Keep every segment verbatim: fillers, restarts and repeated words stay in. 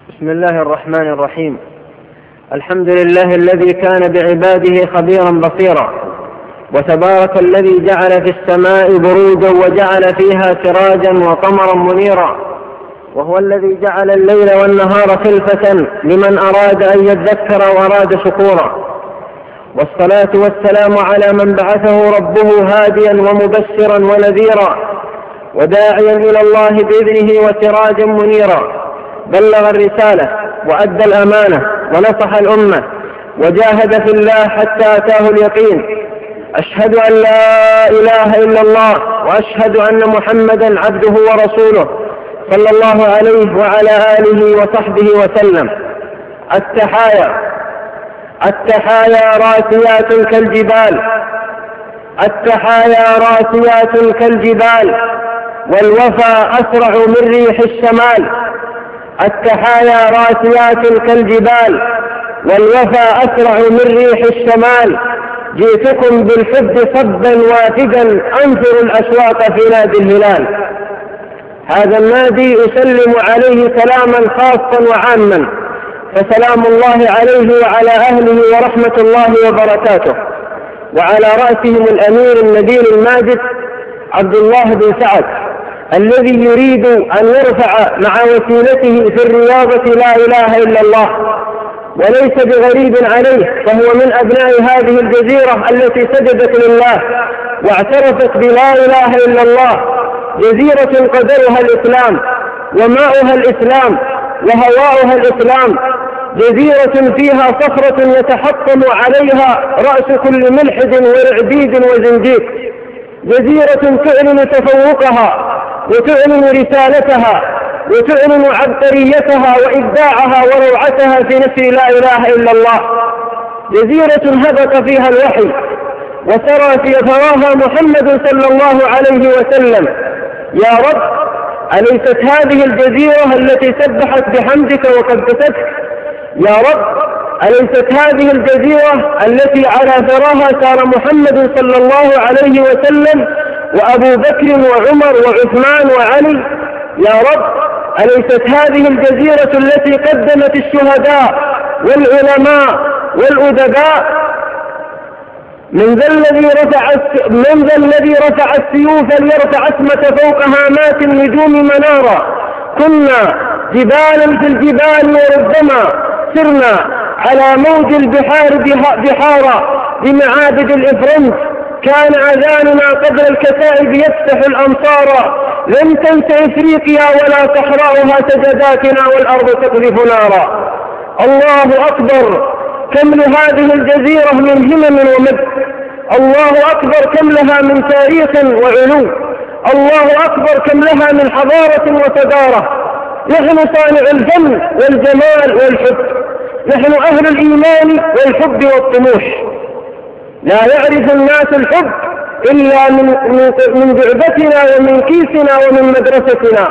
بسم الله الرحمن الرحيم. الحمد لله الذي كان بعباده خبيرا بصيرا، وتبارك الذي جعل في السماء بروجا وجعل فيها سراجا وقمرا منيرا، وهو الذي جعل الليل والنهار خلفة لمن أراد أن يذكر وأراد شكورا. والصلاة والسلام على من بعثه ربه هاديا ومبشرا ونذيرا وداعيا إلى الله بإذنه وسراجا منيرا، بلغ الرسالة وأدى الأمانة ونصح الأمة وجاهد في الله حتى أتاه اليقين. أشهد أن لا إله إلا الله وأشهد أن محمدا عبده ورسوله صلى الله عليه وعلى آله وصحبه وسلم. التحايا التحايا راسيات كالجبال التحايا راسيات كالجبال والوفا أسرع من ريح الشمال. التحايا راسيات كالجبال والوفا أسرع من ريح الشمال. جئتكم بالحب صبا وافدا أنثر الأشواق في نادي الهلال. هذا النادي أسلم عليه سلاما خاصا وعاما، فسلام الله عليه وعلى أهله ورحمة الله وبركاته، وعلى رأسهم الأمير النبيل الماجد عبد الله بن سعد الذي يريد أن يرفع مع وسيلته في الرياضة لا إله إلا الله، وليس بغريب عليه، فهو من أبناء هذه الجزيرة التي سجدت لله واعترفت بلا إله إلا الله. جزيرة قدرها الإسلام وماؤها الإسلام وهواؤها الإسلام. جزيرة فيها صخرة يتحطم عليها رأس كل ملحد ورعبيد وزنديق. جزيرة تعلن تفوقها وتعلن رسالتها وتعلن عبقريتها وإبداعها وروعتها في نشر لا إله إلا الله. جزيرة هبط فيها الوحي وسرى في ثراها محمد صلى الله عليه وسلم. يا رب، أليست هذه الجزيرة التي سبحت بحمدك وقدستك؟ يا رب، أليست هذه الجزيرة التي على ثراها سار محمد صلى الله عليه وسلم وأبو بكر وعمر وعثمان وعلي؟ يا رب، أليست هذه الجزيرة التي قدمت الشهداء والعلماء والأدباء؟ من ذا الذي رفع من ذا الذي رفع السيوف ليرفع اسمة فوق هامات النجوم منارا؟ كنا جبالا في الجبال وربما سرنا على موج البحار بحارا بمعابد الإفرنج. كان أذاننا قبل الكتائب يفتح الأمصار. لم تنس إفريقيا ولا صحراؤها سجداتنا والأرض تقذف نارا. الله أكبر، كم لهذه الجزيرة من همم ومجد. الله أكبر، كم لها من تاريخ وعلو. الله أكبر، كم لها من حضارة وصدارة. نحن صانع الفن والجمال والحب، نحن أهل الإيمان والحب والطموح. لا يعرف الناس الحب إلا من من جعبتنا ومن كيسنا ومن مدرستنا،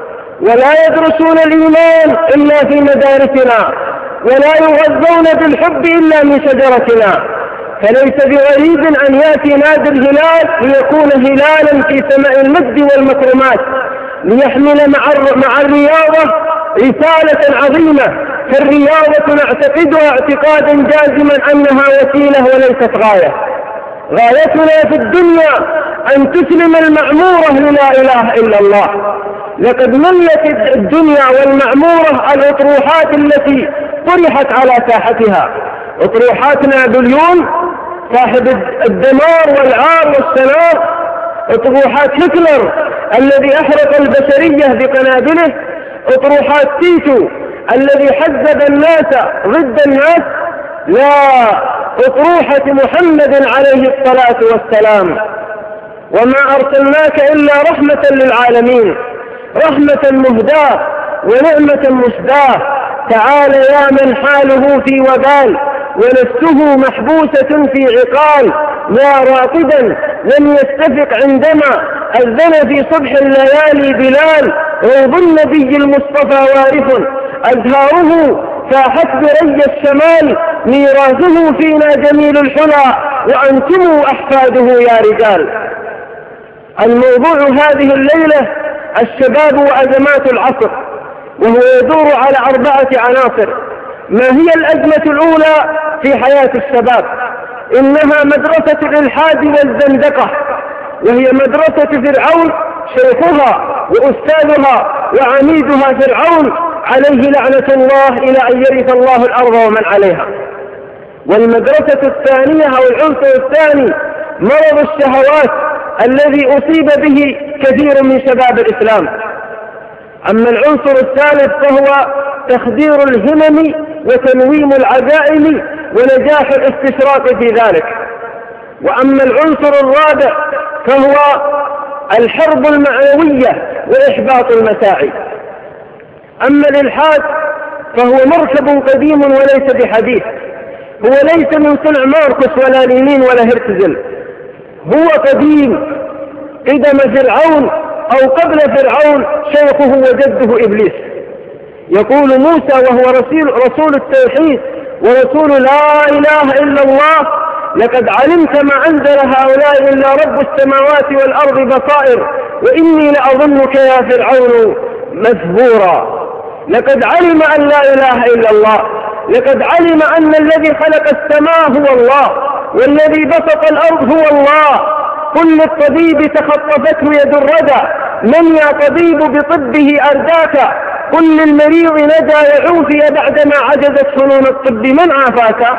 ولا يدرسون الإيمان إلا في مدارسنا، ولا يغذون بالحب إلا من شجرتنا. فليس بغريب أن يأتي نادي الهلال ليكون هلالا في سماء المجد والمكرمات، ليحمل مع مع الرياضة رسالة عظيمة. فالرياضة نعتقدها اعتقادا جازما أنها وسيلة وليست غاية. غايتنا في الدنيا أن تسلم المعمورة للا إله إلا الله. لقد ملت الدنيا والمعمورة الأطروحات التي طرحت على ساحتها، أطروحات نابليون صاحب الدمار والعار والسلام، أطروحات هتلر الذي أحرق البشرية بقنابله، أطروحات تيتو الذي حزب الناس ضد الناس. لا، أطروحة محمد عليه الصلاة والسلام. وما أرسلناك إلا رحمة للعالمين، رحمة مهداة ونعمة مسداة. تعال يا من حاله في وبال ونفسه محبوسة في عقال، يا راقدا لم يستفق عندما أذن في صبح الليالي بلال. روض النبي المصطفى وارث أزهاره فاحت بري الشمال، ميراثه فينا جميل الحلى وأنتم أحفاده يا رجال. الموضوع هذه الليلة الشباب وأزمات العصر. وهو يدور على أربعة عناصر. ما هي الأزمة الأولى في حياة الشباب؟ إنها مدرسة الإلحاد والزندقة، وهي مدرسة فرعون، شيخها وأستاذها وعميدها فرعون عليه لعنة الله إلى أن يرث الله الأرض ومن عليها. والمدرسة الثانية أو العنصر الثاني مرض الشهوات الذي أصيب به كثير من شباب الإسلام. أما العنصر الثالث فهو تخدير الهمم وتنويم العزائم ونجاح الاستشراق في ذلك. وأما العنصر الرابع فهو الحرب المعنوية وإحباط المساعي. أما الإلحاد فهو مركب قديم وليس بحديث، هو ليس من صنع ماركوس ولا لينين ولا هرتزل، هو قديم قدم فرعون أو قبل فرعون شيخه وجده إبليس. يقول موسى وهو رسول, رسول التوحيد ورسول لا إله إلا الله: لقد علمت ما أنزل هؤلاء إلا رب السماوات والأرض بصائر وإني لأظنك يا فرعون مذبورا. لقد علم أن لا إله إلا الله، لقد علم أن الذي خلق السماء هو الله والذي بسط الأرض هو الله. قل للطبيب تخطفته يد الردى: من يا طبيب بطبه أرداك؟ قل للمريض ندى يعوفي بعدما عجزت فنون الطب من عافاك؟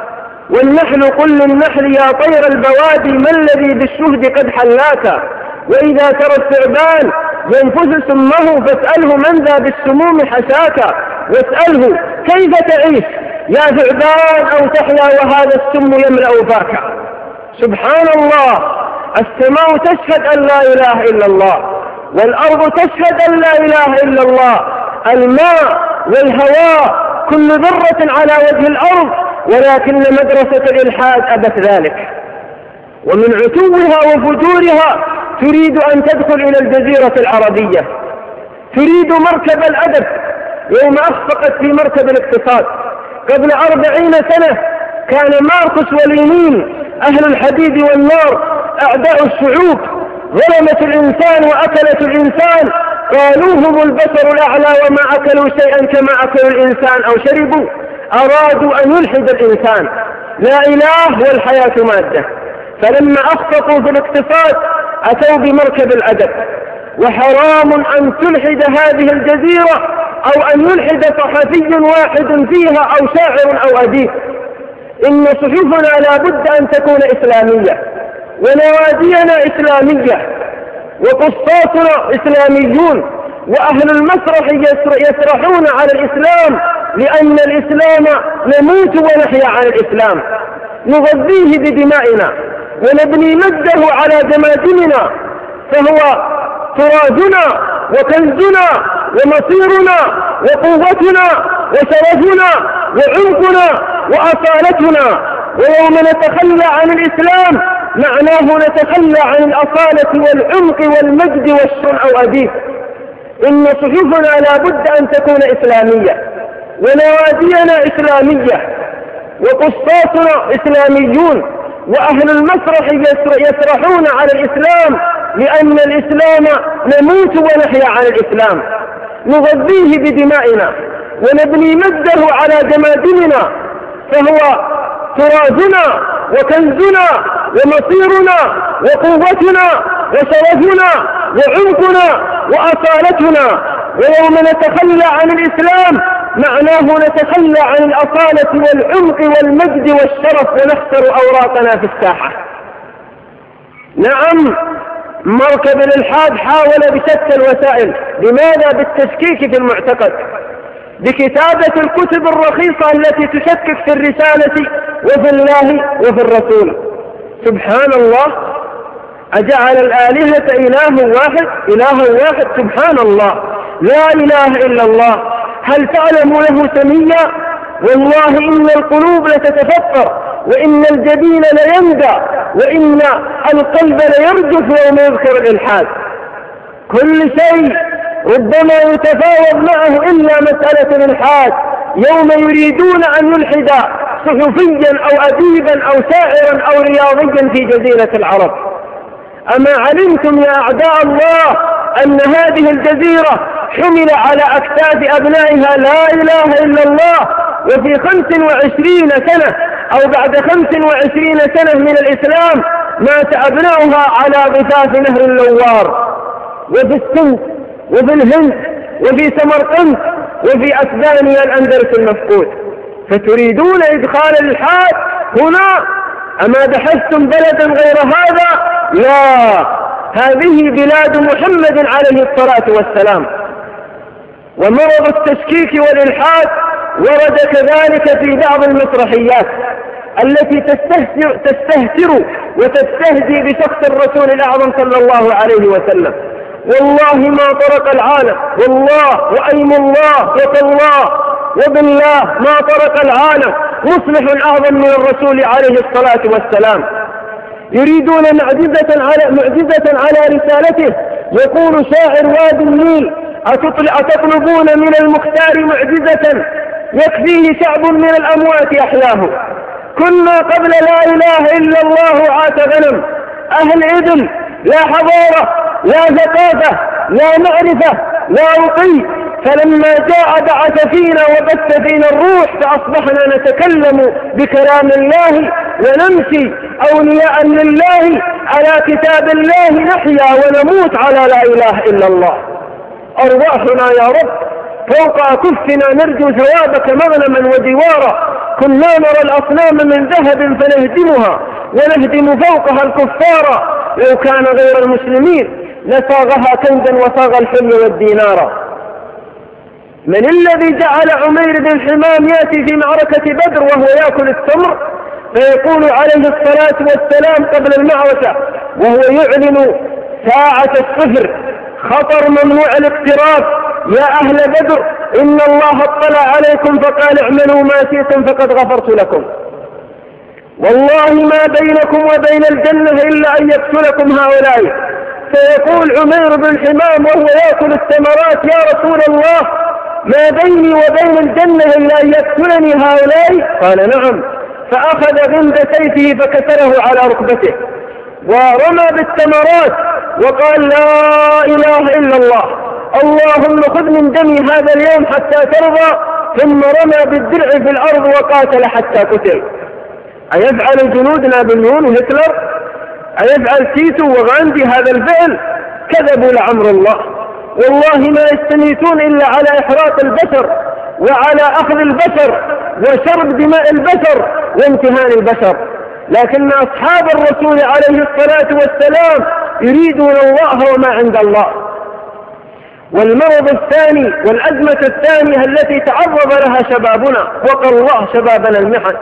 والنحل قل للنحل يا طير البوادي ما الذي بالشهد قد حلاك؟ وإذا ترى الثعبان ينفث سمه فاسأله من ذا بالسموم حشاك؟ واسأله كيف تعيش يا ثعبان أو تحيا وهذا السم يملأ فاك؟ سبحان الله، السماء تشهد أن لا إله إلا الله، والأرض تشهد أن لا إله إلا الله، الماء والهواء كل ذرة على وجه الأرض، ولكن مدرسة الإلحاد أبت ذلك. ومن عتوها وفجورها تريد أن تدخل إلى الجزيرة العربية، تريد مركب الأدب. يوم أخفقت في مركب الاقتصاد قبل أربعين سنة كان ماركوس ولينين أهل الحديد والنار أعداء الشعوب، ظلمت الإنسان وأكلت الإنسان، قالوا هم البشر الأعلى وما أكلوا شيئا كما أكلوا الإنسان أو شربوا. أرادوا أن يلحد الإنسان، لا إله والحياة مادة. فلما أخفقوا في الاقتصاد أتوا بمركب الأدب. وحرام أن تلحد هذه الجزيرة أو أن يلحد صحفي واحد فيها أو شاعر أو أديب. إن صحفنا لا بد أن تكون إسلامية، ونوادينا إسلامية، وقصاصنا إسلاميون، وأهل المسرح يسرحون على الإسلام، لأن الإسلام نموت ونحيا على الإسلام، نغذيه بدمائنا ونبني مجده على جماجمنا، فهو تراثنا وكنزنا ومصيرنا وقوتنا وشرفنا وعمقنا وأصالتنا. ويوم نتخلى عن الإسلام معناه نتخلى عن الأصالة والعمق والمجد والشرع أو أديب. إن صحفنا لا بد أن تكون إسلامية، ونوادينا إسلامية، وقصاصنا إسلاميون، وأهل المسرح يسرحون على الإسلام، لأن الإسلام نموت ونحيا على الإسلام، نغذيه بدمائنا ونبني مجده على جماجمنا، فهو تراثنا وكنزنا ومصيرنا وقوتنا وشرفنا وعمقنا وأصالتنا. ويوم نتخلى عن الإسلام معناه نتخلى عن الأصالة والعمق والمجد والشرف ونخسر أوراقنا في الساحة. نعم، مركب الإلحاد حاول بشتى الوسائل. لماذا؟ بالتشكيك في المعتقد، بكتابة الكتب الرخيصة التي تشكك في الرسالة وفي الله وفي الرسول. سبحان الله، أجعل الآلهة إله واحد إله واحد سبحان الله، لا إله إلا الله. هل تعلم له سميا؟ والله إن القلوب لتتفطر، وإن الجبين ليندى، وإن القلب ليرجف يوم يذكر الإلحاد. كل شيء ربما يتفاوض معه إلا مسألة الإلحاد. يوم يريدون أن يلحد صحفيا أو أديبا أو شاعرا أو رياضيا في جزيرة العرب. أما علمتم يا أعداء الله أن هذه الجزيرة حمل على أكتاف أبنائها لا إله إلا الله، وفي خمس وعشرين سنة أو بعد خمس وعشرين سنة من الإسلام مات أبنائها على ضفاف نهر اللوار، وفي السند وفي الهند وفي سمرقند وفي أسبانيا الأندلس المفقود. فتريدون إدخال الإلحاد هنا؟ أما بحثتم بلدا غير هذا؟ لا، هذه بلاد محمد عليه الصلاة والسلام. ومرض التشكيك والإلحاد ورد كذلك في بعض المسرحيات التي تستهتر, تستهتر وتستهزي بشخص الرسول الأعظم صلى الله عليه وسلم. والله ما طرق العالم، والله وأيم الله وتالله وبالله ما طرق العالم مصلح أعظم من الرسول عليه الصلاة والسلام. يريدون معجزة على, معجزة على رسالته. يقول شاعر وادي النيل: أتطلبون من المختار معجزة يكفيه شعب من الأموات أحياه. كنا قبل لا إله إلا الله عات غنم، أهل إذن لا حضارة لا ثقافة لا معرفة لا رقي، فلما جاء بعث فينا وبث فينا الروح فأصبحنا نتكلم بكلام الله ونمشي أولياء لله، على كتاب الله نحيا ونموت على لا إله إلا الله. أرواحنا يا رب فوق أكفنا نرجو ثوابك مغنما ودوارا. كنا نرى الأصنام من ذهب فنهدمها ونهدم فوقها الكفار. لو كان غير المسلمين لصاغها كنزا وصاغ الحلي والدينار. من الذي جعل عمير بن حمام يأتي في معركة بدر وهو يأكل التمر فيقول عليه الصلاة والسلام قبل المعركة وهو يعلن ساعة الصفر: خطر ممنوع الاقتراب يا أهل بدر، إن الله اطلع عليكم فقال اعملوا ما شئتم فقد غفرت لكم. والله ما بينكم وبين الجنة إلا أن يقتلكم هؤلاء. فيقول عمير بن حمام وهو يأكل الثمرات: يا رسول الله ما بيني وبين الجنة إلا أن يقتلني هؤلاء؟ قال نعم. فأخذ غمد سيفه فكسره على ركبته ورمى بالثمرات وقال: لا إله إلا الله، اللهم خذ من دمي هذا اليوم حتى ترضى. ثم رمى بالدرع في الأرض وقاتل حتى قتل. أيفعل جنود نابليون وهتلر؟ أيفعل تيتو وغاندي هذا الفعل؟ كذبوا لعمر الله. والله ما يستميتون إلا على إحراق البشر وعلى أخذ البشر وشرب دماء البشر وامتهان البشر، لكن أصحاب الرسول عليه الصلاة والسلام يريدون الله وما عند الله. والمرض الثاني والأزمة الثانية التي تعرض لها شبابنا، وقى الله شبابنا المحن،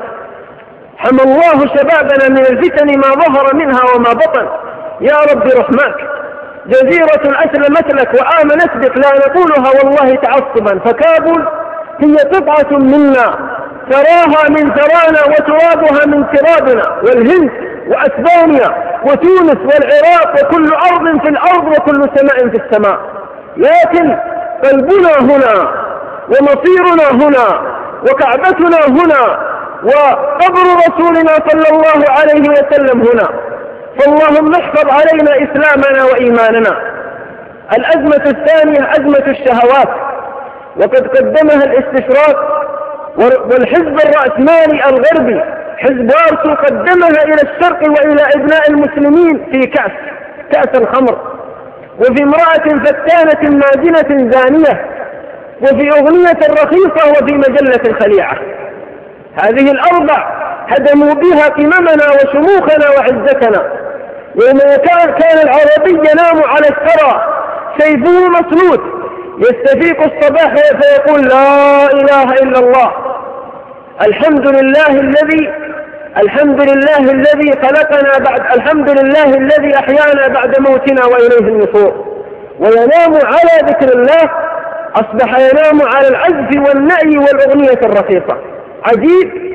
حمى الله شبابنا من الفتن ما ظهر منها وما بطن. يا رب رحمك، جزيرة أسلمت لك وآمنت بك لا نقولها والله تعصبا، فكابل هي قطعة منا تراها من ثرانا وترابها من ترابنا، والهند وأسبانيا وتونس والعراق وكل أرض في الأرض وكل سماء في السماء. لكن قلبنا هنا ومصيرنا هنا وكعبتنا هنا وقبر رسولنا صلى الله عليه وسلم هنا. فاللهم احفظ علينا إسلامنا وإيماننا. الأزمة الثانية أزمة الشهوات، وقد قدمها الاستشراق والحزب الرأسمالي الغربي حزب وارسو، قدمها إلى الشرق وإلى أبناء المسلمين في كأس كأس الخمر، وفي امرأة فتانة ماجنة زانية، وفي أغنية رخيصة، وفي مجلة خليعة. هذه الأربع هدموا بها قممنا وشموخنا وعزتنا. يوم كان, كان العربي ينام على الثرى سيفه مسلوت يستفيق الصباح فيقول: لا إله إلا الله، الحمد لله الذي الحمد لله الذي خلقنا بعد الحمد لله الذي أحيانا بعد موتنا وإليه النشور. وينام على ذكر الله، أصبح ينام على العزف والنأي والأغنية الرخيصة. عجيب،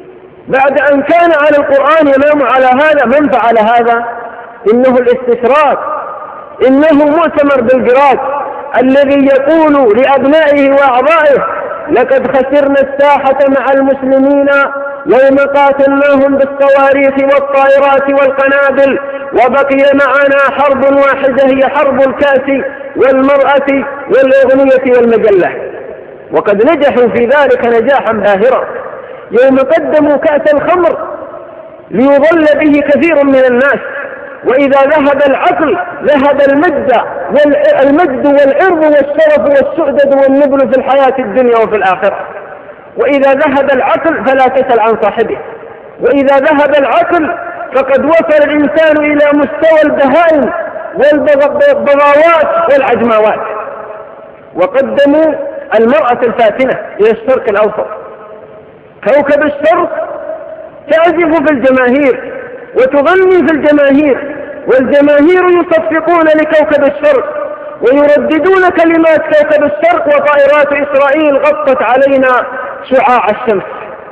بعد أن كان على القرآن ينام على هذا. من فعل هذا؟ إنه الاستشراق، إنه مؤتمر بلغراد الذي يقول لأبنائه وأعضائه: لقد خسرنا الساحة مع المسلمين يوم قاتلناهم بالصواريخ والطائرات والقنابل، وبقي معنا حرب واحدة هي حرب الكأس والمرأة والأغنية والمجلة، وقد نجحوا في ذلك نجاحا باهرا. يوم قدموا كأس الخمر ليضل به كثير من الناس، وإذا ذهب العقل ذهب المجد والمجد والعرض والشرف والسؤدد والنبل في الحياة الدنيا وفي الآخرة. وإذا ذهب العقل فلا تسأل عن صاحبه، وإذا ذهب العقل فقد وصل الإنسان إلى مستوى البهائم والبغاوات والعجماوات. وقدموا المرأة الفاتنة إلى الشرق الأوسط، كوكب الشرق تعزف في الجماهير وتغني في الجماهير، والجماهير يصفقون لكوكب الشرق ويرددون كلمات كوكب الشرق، وطائرات إسرائيل غطت علينا شعاع الشمس.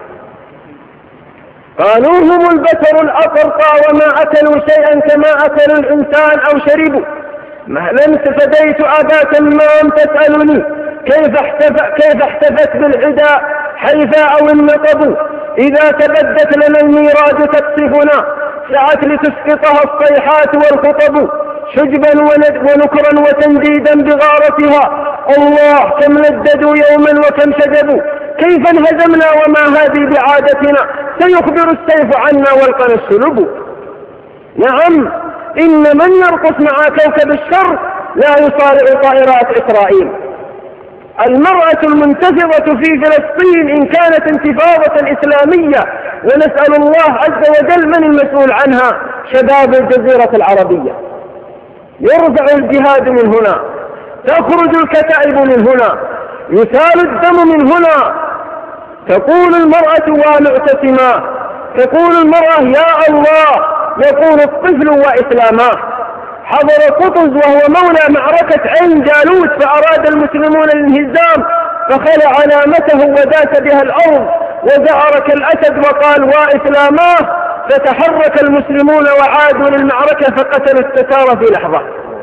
قالوا هم البشر الأقرقى وما أكلوا شيئا كما أكل الإنسان أو شربوا، مهلا فديت أبا تمام تسألني كيف احتفت, كيف احتفت بالعداء حيفاء أو النقب، إذا تبدت لنا الميراج تقصفنا سعت لتسقطها الصيحات والخطب، شجبا ونكرا وتنديدا بغارتها، الله كم نددوا يوما وكم شجبوا، كيف انهزمنا وما هذه بعادتنا، سيخبر السيف عنا والقنا السلب. نعم، إن من يرقص مع كوكب الشر لا يصارع طائرات إسرائيل. المرأة المنتفضة في فلسطين إن كانت انتفاضة إسلامية، ونسأل الله عز وجل من المسؤول عنها، شباب الجزيرة العربية. يرفع الجهاد من هنا، تخرج الكتائب من هنا، يسال الدم من هنا. تقول المرأة ومعتصما، تقول المرأة يا الله، يقول الطفل وإسلاما. حضر قطز وهو مولى معركة عين جالوت، فأراد المسلمون الانهزام فخلع علامته وداس بها الأرض وزعر كالأسد وقال وإسلاما، فتحرك المسلمون وعادوا للمعركة فقتلوا التتار في لحظة.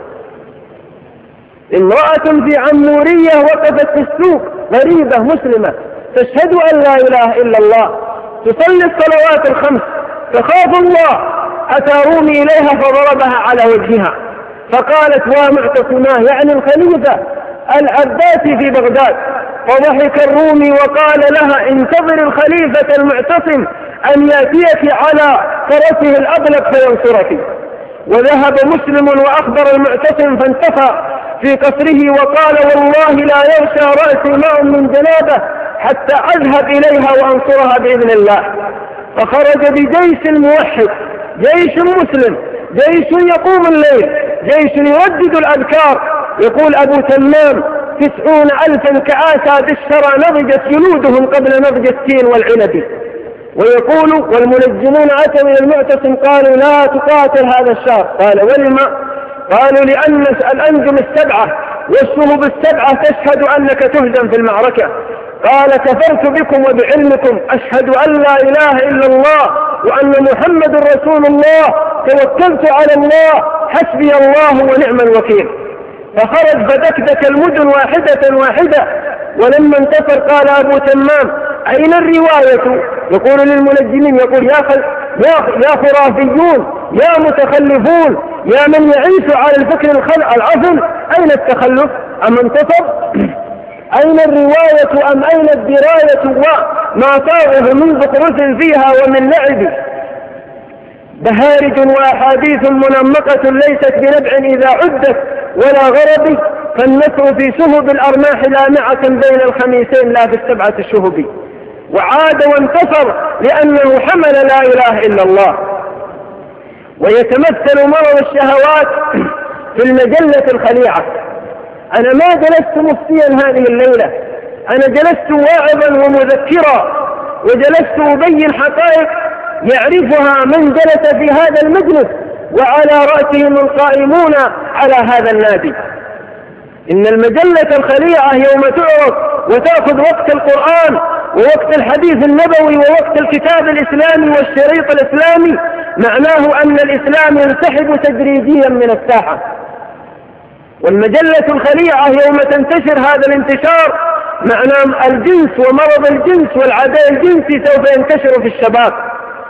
امرأة في عمورية وقفت في السوق، غريبة مسلمة تشهد أن لا إله إلا الله، تصلي الصلوات الخمس، تخاف الله، أتى رومي إليها فضربها على وجهها، فقالت ومعتصماه يعني الخليفة العباسي في بغداد. فضحك الرومي وقال لها انتظر الخليفة المعتصم أن يأتيك على فرسه الأبلق فينصرك. وذهب مسلم وأخبر المعتصم فانتفى في قصره وقال والله لا يغشى رأسي ماء من جنابه حتى أذهب إليها وأنصرها بإذن الله. فخرج بجيش الموحد، جيش مسلم، جيش يقوم الليل، جيش يردد الأذكار. يقول أبو تمام تسعون ألفا كآسى بالشرى نضجت جلودهم قبل نضج التين والعنب. ويقول والمنجمون أتوا إلى المعتصم قالوا لا تقاتل هذا الشهر، قال ولما؟ قالوا لأن الأنجم السبعة والشهب السبعة تشهد أنك تهزم في المعركة. قال كفرت بكم وبعلمكم، أشهد أن لا إله إلا الله وأن محمد رسول الله، توكلت على الله، حسبي الله ونعم الوكيل. فخرج فدكدك المدن واحدة واحدة. ولما انتصر قال أبو تمام أين الرواية؟ يقول للمنجمين، يقول يا, خل... يا... يا خرافيون، يا متخلفون، يا من يعيش على الفكر العفن، أين التخلف؟ أم انتصر؟ أين الرواية أم أين الدراية وما صاغه من ذكرس فيها ومن لعب؟ بهارج وأحاديث منمقة ليست بنبع إذا عدت ولا غرب، فالنسر في شهب الأرماح لامعة بين الخميسين لا في السبعة الشهب. وعاد وانتصر لأنه حمل لا إله إلا الله. ويتمثل مرض الشهوات في المجلة الخليعة. أنا ما جلست مفتيا هذه الليلة، أنا جلست واعظا ومذكرا، وجلست أبين حقائق يعرفها من جلس في هذا المجلس وعلى رأسهم القائمون على هذا النادي. إن المجلة الخليعة يوم تعرض وتأخذ وقت القرآن ووقت الحديث النبوي ووقت الكتاب الإسلامي والشريط الإسلامي، معناه أن الإسلام ينسحب تدريجيا من الساحة. والمجلة الخليعة يوم تنتشر هذا الانتشار، معناه الجنس ومرض الجنس والعداء الجنسي سوف ينتشر في الشباب.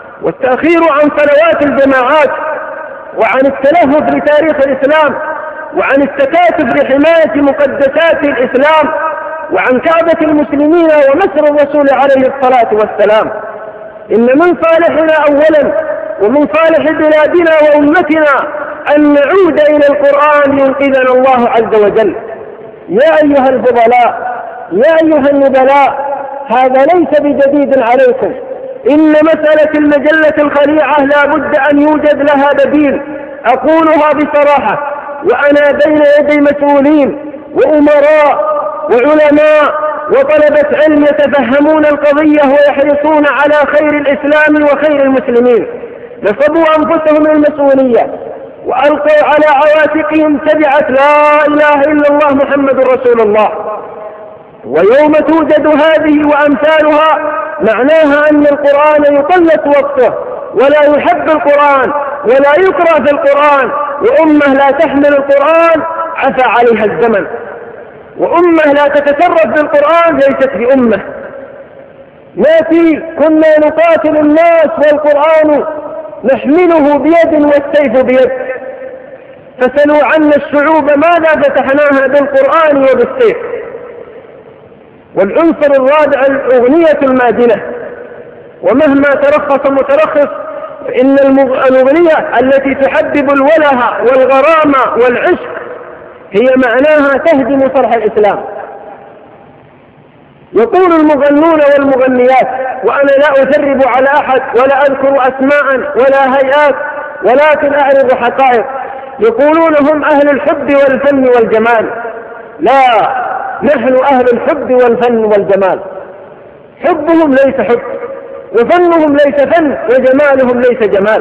والتأخير عن صلوات الجماعات وعن التلهف لتاريخ الإسلام وعن التكاتف لحماية مقدسات الإسلام وعن كعبة المسلمين ونصر الرسول عليه الصلاة والسلام. إن من صالحنا أولا ومن صالح بلادنا وأمتنا أن نعود إلى القرآن ينقذنا الله عز وجل. يا أيها الفضلاء، يا أيها النبلاء، هذا ليس بجديد عليكم. إن مسألة المجلة الخليعة لا بد أن يوجد لها بديل. أقولها بصراحة وأنا بين يدي مسؤولين وأمراء وعلماء وطلبة علم يتفهمون القضية ويحرصون على خير الإسلام وخير المسلمين. نصبوا أنفسهم المسؤولية وألقوا على عواتقهم تبعة لا إله إلا الله محمد رسول الله. ويوم توجد هذه وأمثالها معناها أن القرآن يقلص وقته ولا يحب القرآن ولا يقرأ في القرآن، وأمة لا تحمل القرآن عفى عليها الزمن، وأمة لا تتصرف بالقرآن ليست بأمة. ناتي كنا نقاتل الناس والقرآن نحمله بيد والسيف بيد، فسلوا عنا الشعوب ماذا فتحناها بالقرآن وبالسيف. والعنصر الرابع الأغنية المادنة، ومهما ترخص مترخص إن الأغنية التي تحبب الوله والغرام والعشق هي معناها تهدم صرح الإسلام. يقول المغنون والمغنيات، وأنا لا أثرب على أحد ولا أذكر أسماء ولا هيئات ولكن أعرض حقائق، يقولون هم أهل الحب والفن والجمال. لا، نحن أهل الحب والفن والجمال. حبهم ليس حب، وفنهم ليس فن، وجمالهم ليس جمال.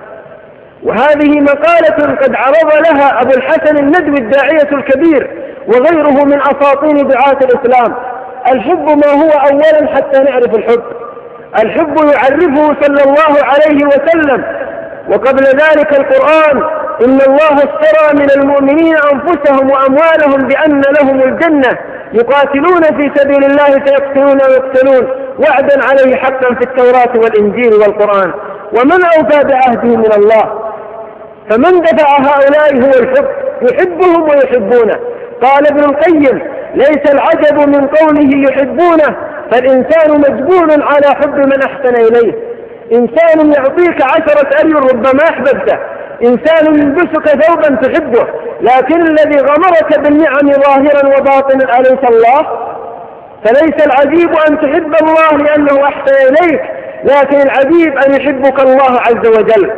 وهذه مقالة قد عرض لها أبو الحسن الندوي الداعية الكبير وغيره من أساطين دعاة الإسلام. الحب ما هو أولا حتى نعرف الحب. الحب يعرفه صلى الله عليه وسلم، وقبل ذلك القرآن: إن الله اشترى من المؤمنين أنفسهم وأموالهم بأن لهم الجنة يقاتلون في سبيل الله فيقتلون ويقتلون وعدا عليه حقا في التوراة والإنجيل والقرآن، ومن أوفى بعهده من الله. فمن دفع هؤلاء هو الحب، يحبهم ويحبونه. قال ابن القيم: ليس العجب من قوله يحبونه، فالإنسان مجبول على حب من أحسن إليه. إنسان يعطيك عشرة أري ربما أحببته، إنسان يلبسك ثوبا تحبه، لكن الذي غمرك بالنعم ظاهرا وباطنا أليس الله؟ فليس العجيب أن تحب الله لأنه أحسن إليك، لكن العجيب أن يحبك الله عز وجل.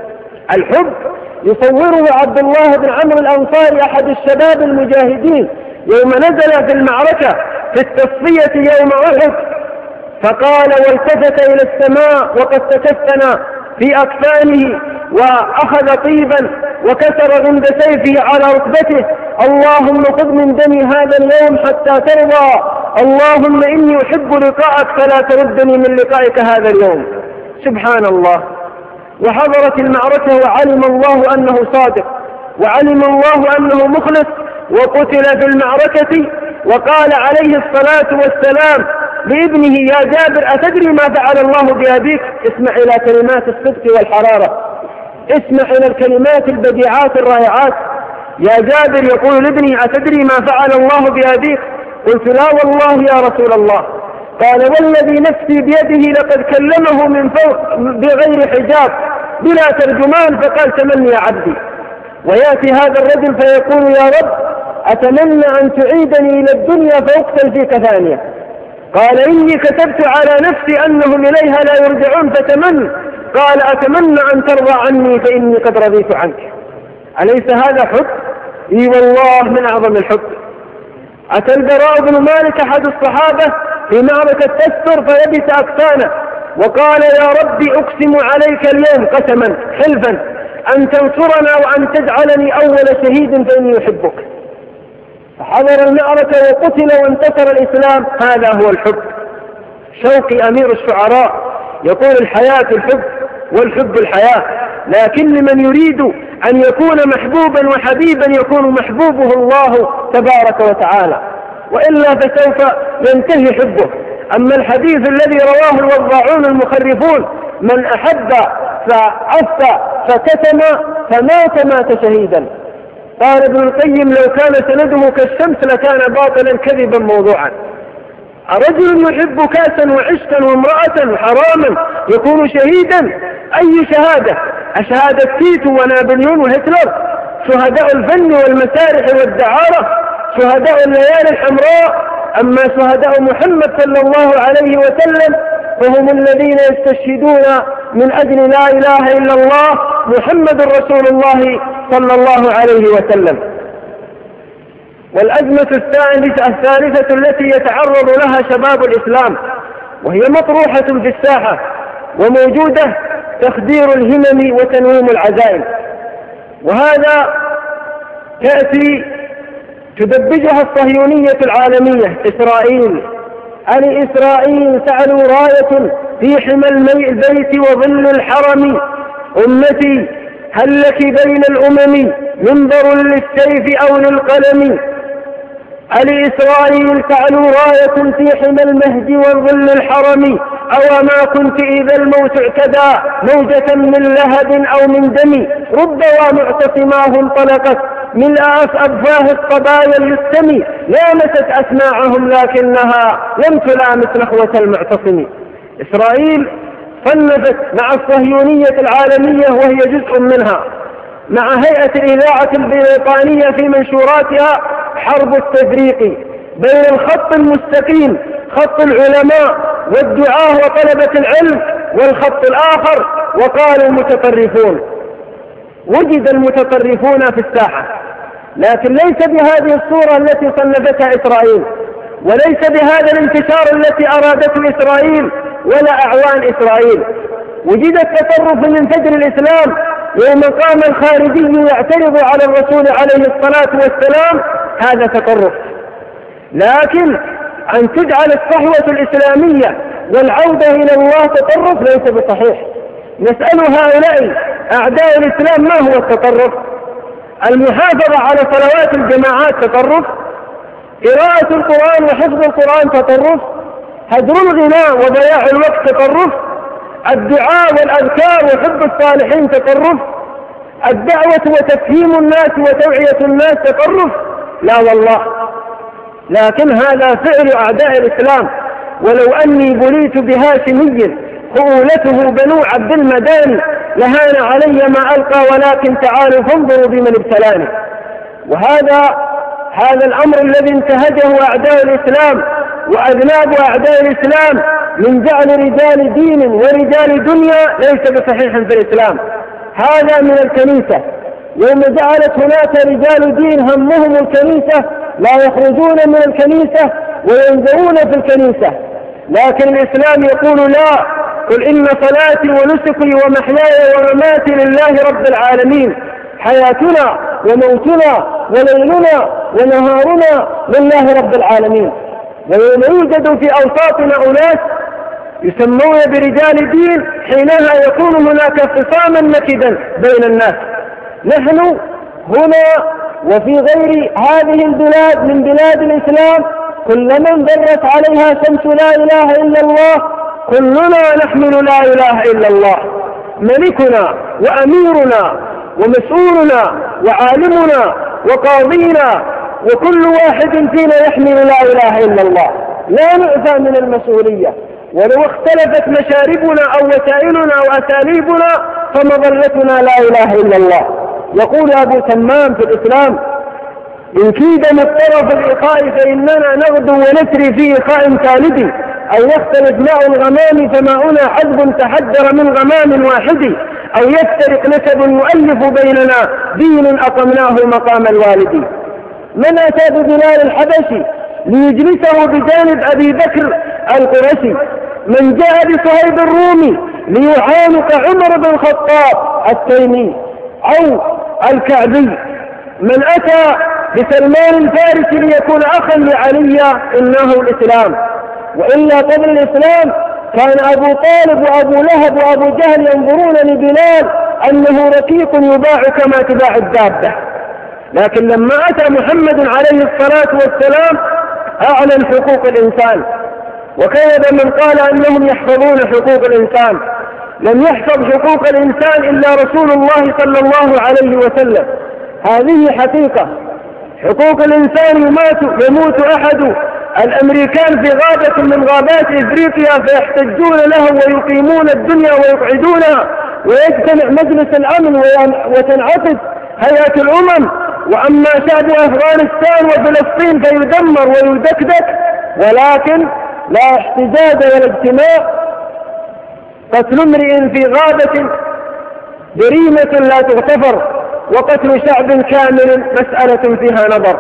الحب يصوره عبد الله بن عمرو الأنصاري أحد الشباب المجاهدين يوم نزل في المعركة في التصفية يوم أحد، فقال والتفت إلى السماء وقد تكفن في أكفانه وأخذ طيبا وكسر عند سيفه على ركبته: اللهم خذ من دمي هذا اليوم حتى ترضى، اللهم إني أحب لقاءك فلا تردني من لقائك هذا اليوم. سبحان الله. وحضرت المعركة وعلم الله أنه صادق، وعلم الله أنه مخلص، وقتل في المعركة. وقال عليه الصلاة والسلام لابنه: يا جابر أتدري ما فعل الله بأبيك؟ اسمع إلى كلمات الصدق والحرارة، اسمع إلى الكلمات البديعات الرائعات. يا جابر يقول لابنه: أتدري ما فعل الله بأبيك؟ قلت: لا والله يا رسول الله. قال: والذي نفسي بيده لقد كلمه من فوق بغير حجاب بلا ترجمان، فقال: تمني يا عبدي. ويأتي هذا الرجل فيقول: يا رب أتمنى أن تعيدني إلى الدنيا فأقتل فيك ثانية. قال: إني كتبت على نفسي أنهم إليها لا يرجعون فتمن. قال: أتمنى أن ترضى عني فإني قد رضيت عنك. أليس هذا حب؟ إي والله من أعظم الحب. أتى البراء بن مالك أحد الصحابة في معركة تستر فلبس أكفانه وقال: يا ربي أقسم عليك اليوم قسما حلفا أن تنصرنا وأن تجعلني أول شهيد فإني أحبك. فحضر المعركة وقتل وانتصر الإسلام. هذا هو الحب. شوقي أمير الشعراء يقول: الحياة الحب والحب الحياة، لكن لمن يريد أن يكون محبوبا وحبيبا يكون محبوبه الله تبارك وتعالى، وإلا فسوف ينتهي حبه. أما الحديث الذي رواه الوضاعون المخرفون: من أحب فعف فكتم فمات مات شهيدا. قال ابن القيم لو كان سنده كالشمس لكان باطلا كذبا موضوعا. رجل يحب كاسا وعشقا وامرأة حراما يكون شهيدا؟ أي شهادة؟ أشهادة تيتو ونابليون وهتلر؟ شهداء الفن والمسارح والدعارة؟ شهداء الليالي الحمراء؟ أما شهداء محمد صلى الله عليه وسلم فهم الذين يستشهدون من أجل لا إله إلا الله محمد رسول الله صلى الله عليه وسلم. والأزمة الثالثة, الثالثة التي يتعرض لها شباب الإسلام وهي مطروحة في الساحة وموجودة تخدير الهمم وتنويم العزائم، وهذا تأتي تدبجها الصهيونية العالمية إسرائيل. أن إسرائيل تعلو راية في حمى البيت وظل الحرم، أمتي هل لك بين الأمم منبر للسيف أو للقلم؟ أل إسرائيل تعلو راية في حمى المهد وظل الحرم، أو ما كنت إذا الموت اعتدى موجة من لهب أو من دم، ربما معتصماه انطلقت من أفواه الصبايا اليستمي، لامست أسماعهم لكنها لم تلامس نخوة المعتصم. إسرائيل صنفت مع الصهيونية العالمية وهي جزء منها، مع هيئة الإذاعة البريطانية في منشوراتها، حرب التفريق بين الخط المستقيم خط العلماء والدعاة وطلبة العلم والخط الآخر وقالوا المتطرفون. وجد المتطرفون في الساحة، لكن ليس بهذه الصورة التي صنفتها إسرائيل، وليس بهذا الانتشار التي أرادته إسرائيل ولا أعوان إسرائيل. وجد التطرف من فجر الإسلام يوم قام الخارجي يعترض على الرسول عليه الصلاة والسلام، هذا تطرف. لكن أن تجعل الصحوة الإسلامية والعودة إلى الله تطرف ليس بصحيح. نسأل هؤلاء أعداء الإسلام ما هو التطرف؟ المحافظة على صلوات الجماعات تطرف؟ قراءة القرآن وحفظ القرآن تطرف؟ هدر الغناء وضياع الوقت تطرف؟ الدعاء والأذكار وحب الصالحين تطرف؟ الدعوة وتفهيم الناس وتوعية الناس تطرف؟ لا والله، لكن هذا فعل أعداء الإسلام. ولو أني بليت بهاشمي خؤولته بنو عبد المداني لهان علي ما ألقى، ولكن تعالوا فانظروا بمن ابتلاني. وهذا هذا الأمر الذي انتهجه أعداء الإسلام وأذناب أعداء الإسلام من جعل رجال دين ورجال دنيا ليس بصحيح في الإسلام. هذا من الكنيسة، يوم جعلت هناك رجال دين همهم الكنيسة لا يخرجون من الكنيسة وينزلون في الكنيسة. لكن الإسلام يقول لا، قل إن صلاتي ونسكي ومحياي ومماتي لله رب العالمين، حياتنا وموتنا وليلنا ونهارنا لله رب العالمين. ويوم يوجد في أوساطنا أناس يسمون برجال دين حينها يكون هناك خصاما نكدا بين الناس. نحن هنا وفي غير هذه البلاد من بلاد الإسلام كلما انضرت عليها شمس لا إله إلا الله كلنا نحمل لا إله إلا الله. ملكنا وأميرنا ومسؤولنا وعالمنا وقاضينا وكل واحد فينا يحمل لا إله إلا الله، لا نعفى من المسؤولية. ولو اختلفت مشاربنا أو وسائلنا وأساليبنا فمظلتنا لا إله إلا الله. يقول أبو تمام في الإسلام: إن كيد مضطرف الإخاء فإننا نغدو ونسري في إخاء خالد، أو يختلف ماء الغمام فماؤنا عذب تحدر من غمام واحد، أو يفترق نسب يؤلف بيننا دين أقمناه مقام الوالد. من أتى ببلال الحبشي ليجلسه بجانب أبي بكر القرشي؟ من جاء بصهيب الرومي ليعانق عمر بن الخطاب التيمي أو الكعبي؟ من أتى بسلمان الفارسي ليكون أخا لعلي؟ إنه الإسلام. وإلا قبل الإسلام كان أبو طالب وأبو لهب وأبو جهل ينظرون لبلال أنه رقيق يباع كما تباع الدابة. لكن لما أتى محمد عليه الصلاة والسلام أعلن حقوق الإنسان، وكذب من قال أنهم يحفظون حقوق الإنسان. لم يحفظ حقوق الإنسان إلا رسول الله صلى الله عليه وسلم. هذه حقيقة. حقوق الإنسان يموت, يموت أحد الأمريكان في غابة من غابات إفريقيا فيحتجون له ويقيمون الدنيا ويقعدونها، ويجتمع مجلس الأمن وتنعقد هيئة الأمم، وأما شعب أفغانستان وفلسطين فيدمر ويدكدك، ولكن لا احتجاج ولا اجتماع. قتل امرئ في غابة جريمة لا تغتفر، وقتل شعب كامل مسألة فيها نظر.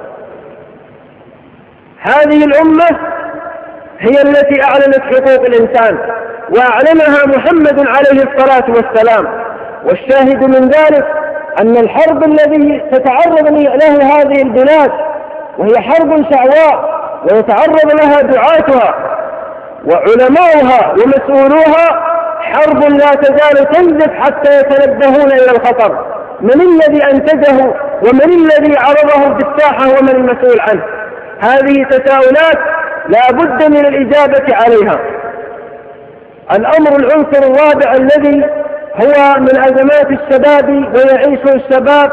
هذه الأمة هي التي أعلنت حقوق الإنسان، وأعلنها محمد عليه الصلاة والسلام. والشاهد من ذلك أن الحرب الذي تتعرض له هذه البلاد، وهي حرب شعواء ويتعرض لها دعاتها وعلماؤها ومسؤولوها، حرب لا تزال تنزف حتى يتنبهون إلى الخطر. من الذي أنتجه ومن الذي عرضه في الساحة ومن المسؤول عنه؟ هذه تساؤلات لا بد من الإجابة عليها. الأمر العنصر الرابع الذي هو من أزمات الشباب ويعيشه الشباب،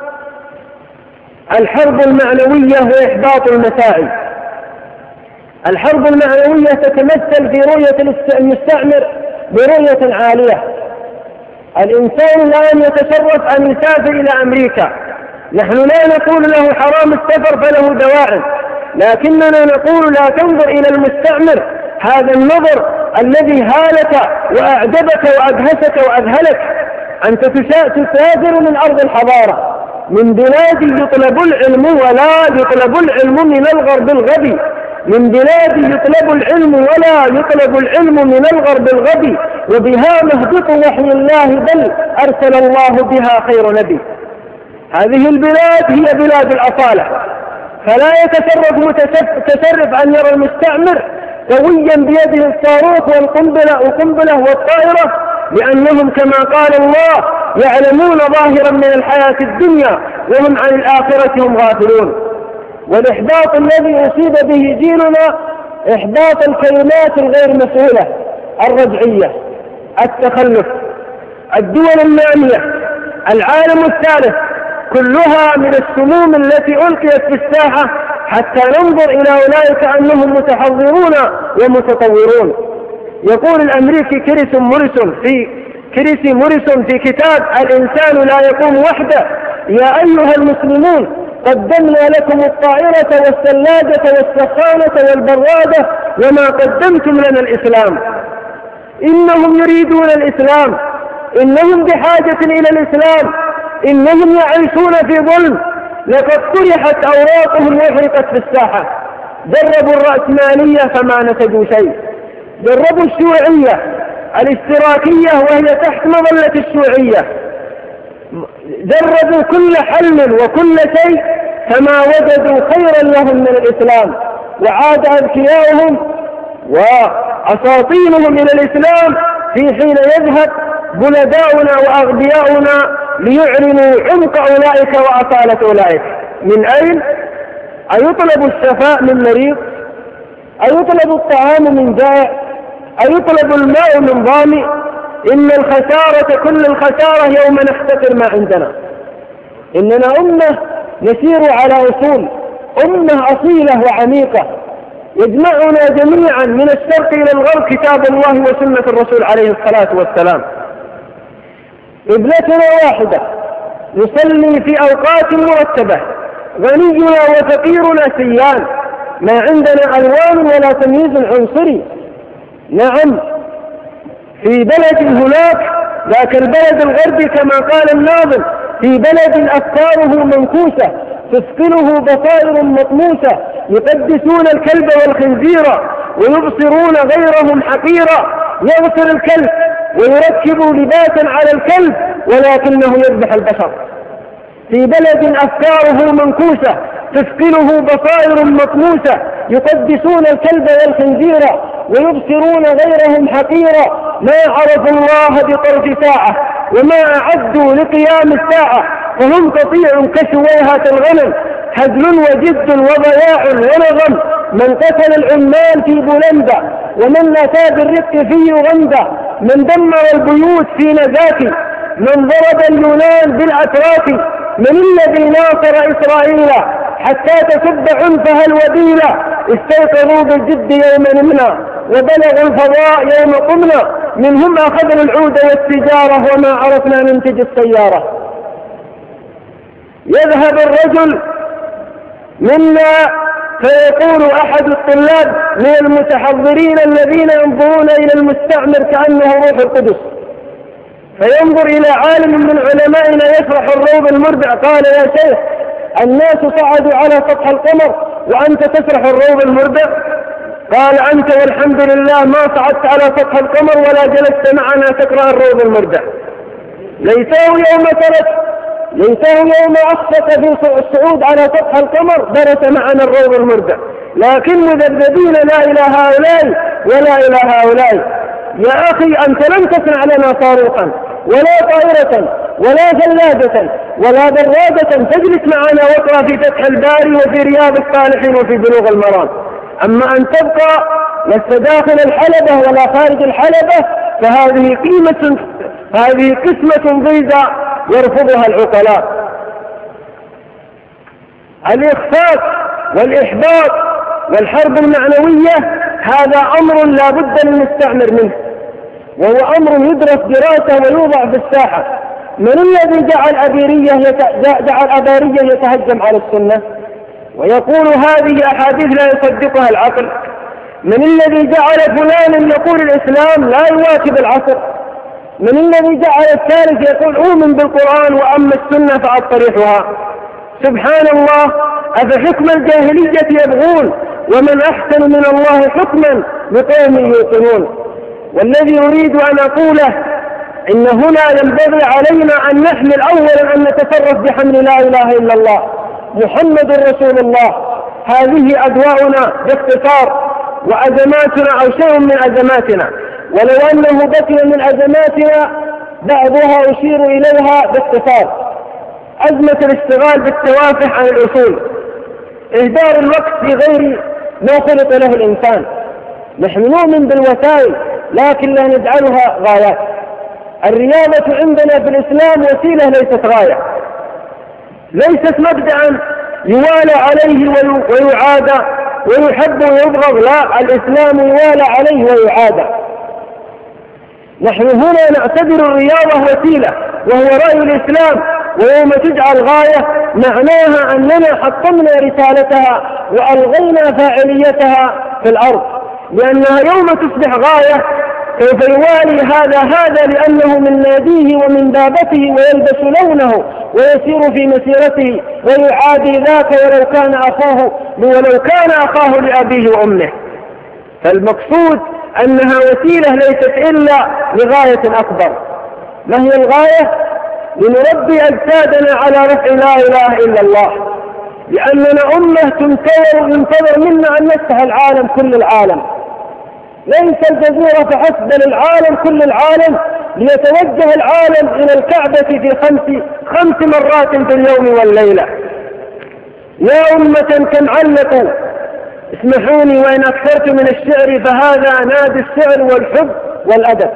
الحرب المعنوية وإحباط المساعي. الحرب المعنوية تتمثل في رؤية المستعمر برؤية عالية. الإنسان الآن يتشرف أن يسافر إلى أمريكا، نحن لا نقول له حرام السفر فله دواعٍ، لكننا نقول لا تنظر إلى المستعمر هذا النظر الذي هالك وأعجبك وأدهشك وأذهلك. أنت تسافر من أرض الحضارة، من بلاد يطلب العلم ولا يطلب العلم من الغرب الغبي، من بلاد يطلب العلم ولا يطلب العلم من الغرب الغبي، وبها مهبط وحي الله بل أرسل الله بها خير نبي. هذه البلاد هي بلاد الأصالة، فلا يتشرف متشرف أن يرى المستعمر قويا بيده الصاروخ والقنبلة والقنبلة والطائرة، لأنهم كما قال الله يعلمون ظاهرا من الحياة الدنيا وهم عن الآخرة هم غافلون. والإحباط الذي أصيب به جيلنا إحباط الكلمات الغير مسؤولة، الرجعية، التخلف. الدول النامية، العالم الثالث، كلها من السموم التي ألقيت في الساحة حتى ننظر إلى أولئك أنهم متحضرون ومتطورون. يقول الأمريكي كريس موريسون في كريسي موريسون في كتاب الإنسان لا يقوم وحده: يا أيها المسلمون قدمنا لكم الطائرة والثلاجة والسخانة والبرادة وما قدمتم لنا الإسلام. إنهم يريدون الإسلام، إنهم بحاجة إلى الإسلام، إنهم يعيشون في ظلم. لقد طرحت أوراقهم وحرقت في الساحة. جربوا الرأسمالية فما نتجوا شيء، جربوا الشيوعية الاشتراكية وهي تحت مظلة الشيوعية، جربوا كل حل وكل شيء فما وجدوا خيرا لهم من الإسلام، وعاد أذكياؤهم وأساطينهم إلى الإسلام في حين يذهب بلداؤنا وأغبياؤنا ليعلنوا عمق أولئك وأصالة أولئك. من أين؟ أيطلب الشفاء من مريض؟ أيطلب الطعام من جائع؟ أيطلب الماء من ظامئ؟ إن الخسارة كل الخسارة يوم نحتقر ما عندنا. إننا أمة نسير على أصول، أمة أصيلة وعميقة يجمعنا جميعا من الشرق إلى الغرب كتاب الله وسنة الرسول عليه الصلاة والسلام. قبلتنا واحدة، نصلي في أوقات مرتبة، غنينا وفقيرنا سيان، ما عندنا ألوان ولا تمييز عنصري. نعم، في بلد هناك ذاك البلد الغربي كما قال الناظم: في بلد أفكاره منكوسة تثقله بصائر مطموسة، يقدسون الكلب والخنزير ويبصرون غيرهم حقيرا. يغسل الكلب ويركب لباسا على الكلب ولكنه يذبح البشر. في بلد أفكاره منكوسة تثقله بصائر مطموسة، يقدسون الكلب والخنزير ويبصرون غيرهم حقيرا. ما عرفوا الله بطرف ساعة وما أعدوا لقيام الساعة، فهم قطيع كشويهة الغنم، هزل وجد وضياع ونظم. من قتل العمال في بولندا ومن أتى بالرق في يوغندا، من دمر البيوت في نزاكي، من ضرب اليونان بالأتراك من الذي ناصر إسرائيل حتى تسب عنفها الوبيلة؟ استيقظوا بالجد يوم نمنا وبلغوا الفضاء يوم قمنا، منهم أخذنا العود والسجارة وما عرفنا ننتج السيارة. يذهب الرجل منا فيقول أحد الطلاب من المتحضرين الذين ينظرون إلى المستعمر كأنه روح القدس، فينظر إلى عالم من علمائنا يشرح الروض المربع، قال يا شيخ الناس صعدوا على سطح القمر وأنت تشرح الروض المربع؟ قال أنت والحمد لله ما صعدت على سطح القمر ولا جلست معنا تقرأ الروض المربع. ليته يوم ترك ليته يوم أخفق في الصعود على سطح القمر درس معنا الروض المربع، لكن مذبذبين لا إلى هؤلاء ولا إلى هؤلاء. يا أخي أنت لم تصنع لنا صاروخا ولا طائرة ولا ثلاجة ولا دراجة تجلس معنا واقرأ في فتح الباري وفي رياض الصالحين وفي بلوغ المرام. أما أن تبقى لست داخل الحلبة ولا خارج الحلبة فهذه قيمة هذه قسمة ضيزة يرفضها العقلاء. الإخفاق والإحباط والحرب المعنوية هذا أمر لا بد للمستعمر منه، وهو أمر يدرس دراسة ويوضع في الساحة. من الذي جعل أبيرية يت... جعل أبارية يتهجم على السنة ويقول هذه أحاديث لا يصدقها العقل؟ من الذي جعل فلان يقول الإسلام لا يواكب العصر؟ من الذي جعل الثالث يقول أؤمن بالقرآن وأما السنة فأطرحها؟ سبحان الله، أفحكم الجاهلية يبغون ومن أحسن من الله حكما لقوم يوقنون. والذي أريد أن أقوله إن هنا ينبغي علينا أن نحمل أولا أن نتصرف بحمل لا إله إلا الله محمد رسول الله. هذه أدواؤنا باختصار وأزماتنا أو شيء من أزماتنا، ولو أنه بقي من أزماتنا بعضها أشير إليها باختصار. أزمة الاشتغال بالتوافه عن الأصول، إهدار الوقت في غير ما خلق له الإنسان. نحن نؤمن بالوسائل لكن لا نجعلها غايات. الرياضة عندنا في الإسلام وسيلة ليست غاية، ليست مبدأ يوالى عليه ويعادى ويحب ويبغض، لا، الإسلام يوالى عليه ويعادى. نحن هنا نعتبر الرياضة وسيلة وهو رأي الإسلام، ويوم تجعل غاية معناها أننا حطمنا رسالتها وألغينا فاعليتها في الأرض، لأنها يوم تصبح غاية سوف يوالي هذا هذا لأنه من ناديه ومن دابته ويلبس لونه ويسير في مسيرته ويعادي ذاك ولو كان أخاه ولو كان أخاه لأبيه وأمه. فالمقصود أنها وسيلة ليست إلا لغاية أكبر. ما هي الغاية؟ لنربي أجسادنا على رفع لا إله إلا الله، لأننا أمة تنتظر ينتظر منا أن نفتح العالم كل العالم، ليس الجزيرة فحسب بل العالم كل العالم، ليتوجه العالم إلى الكعبة في خمس خمس مرات في اليوم والليلة. يا أمة كم علقوا، اسمحوني وإن أكثرت من الشعر فهذا نادي الشعر والحب والأدب.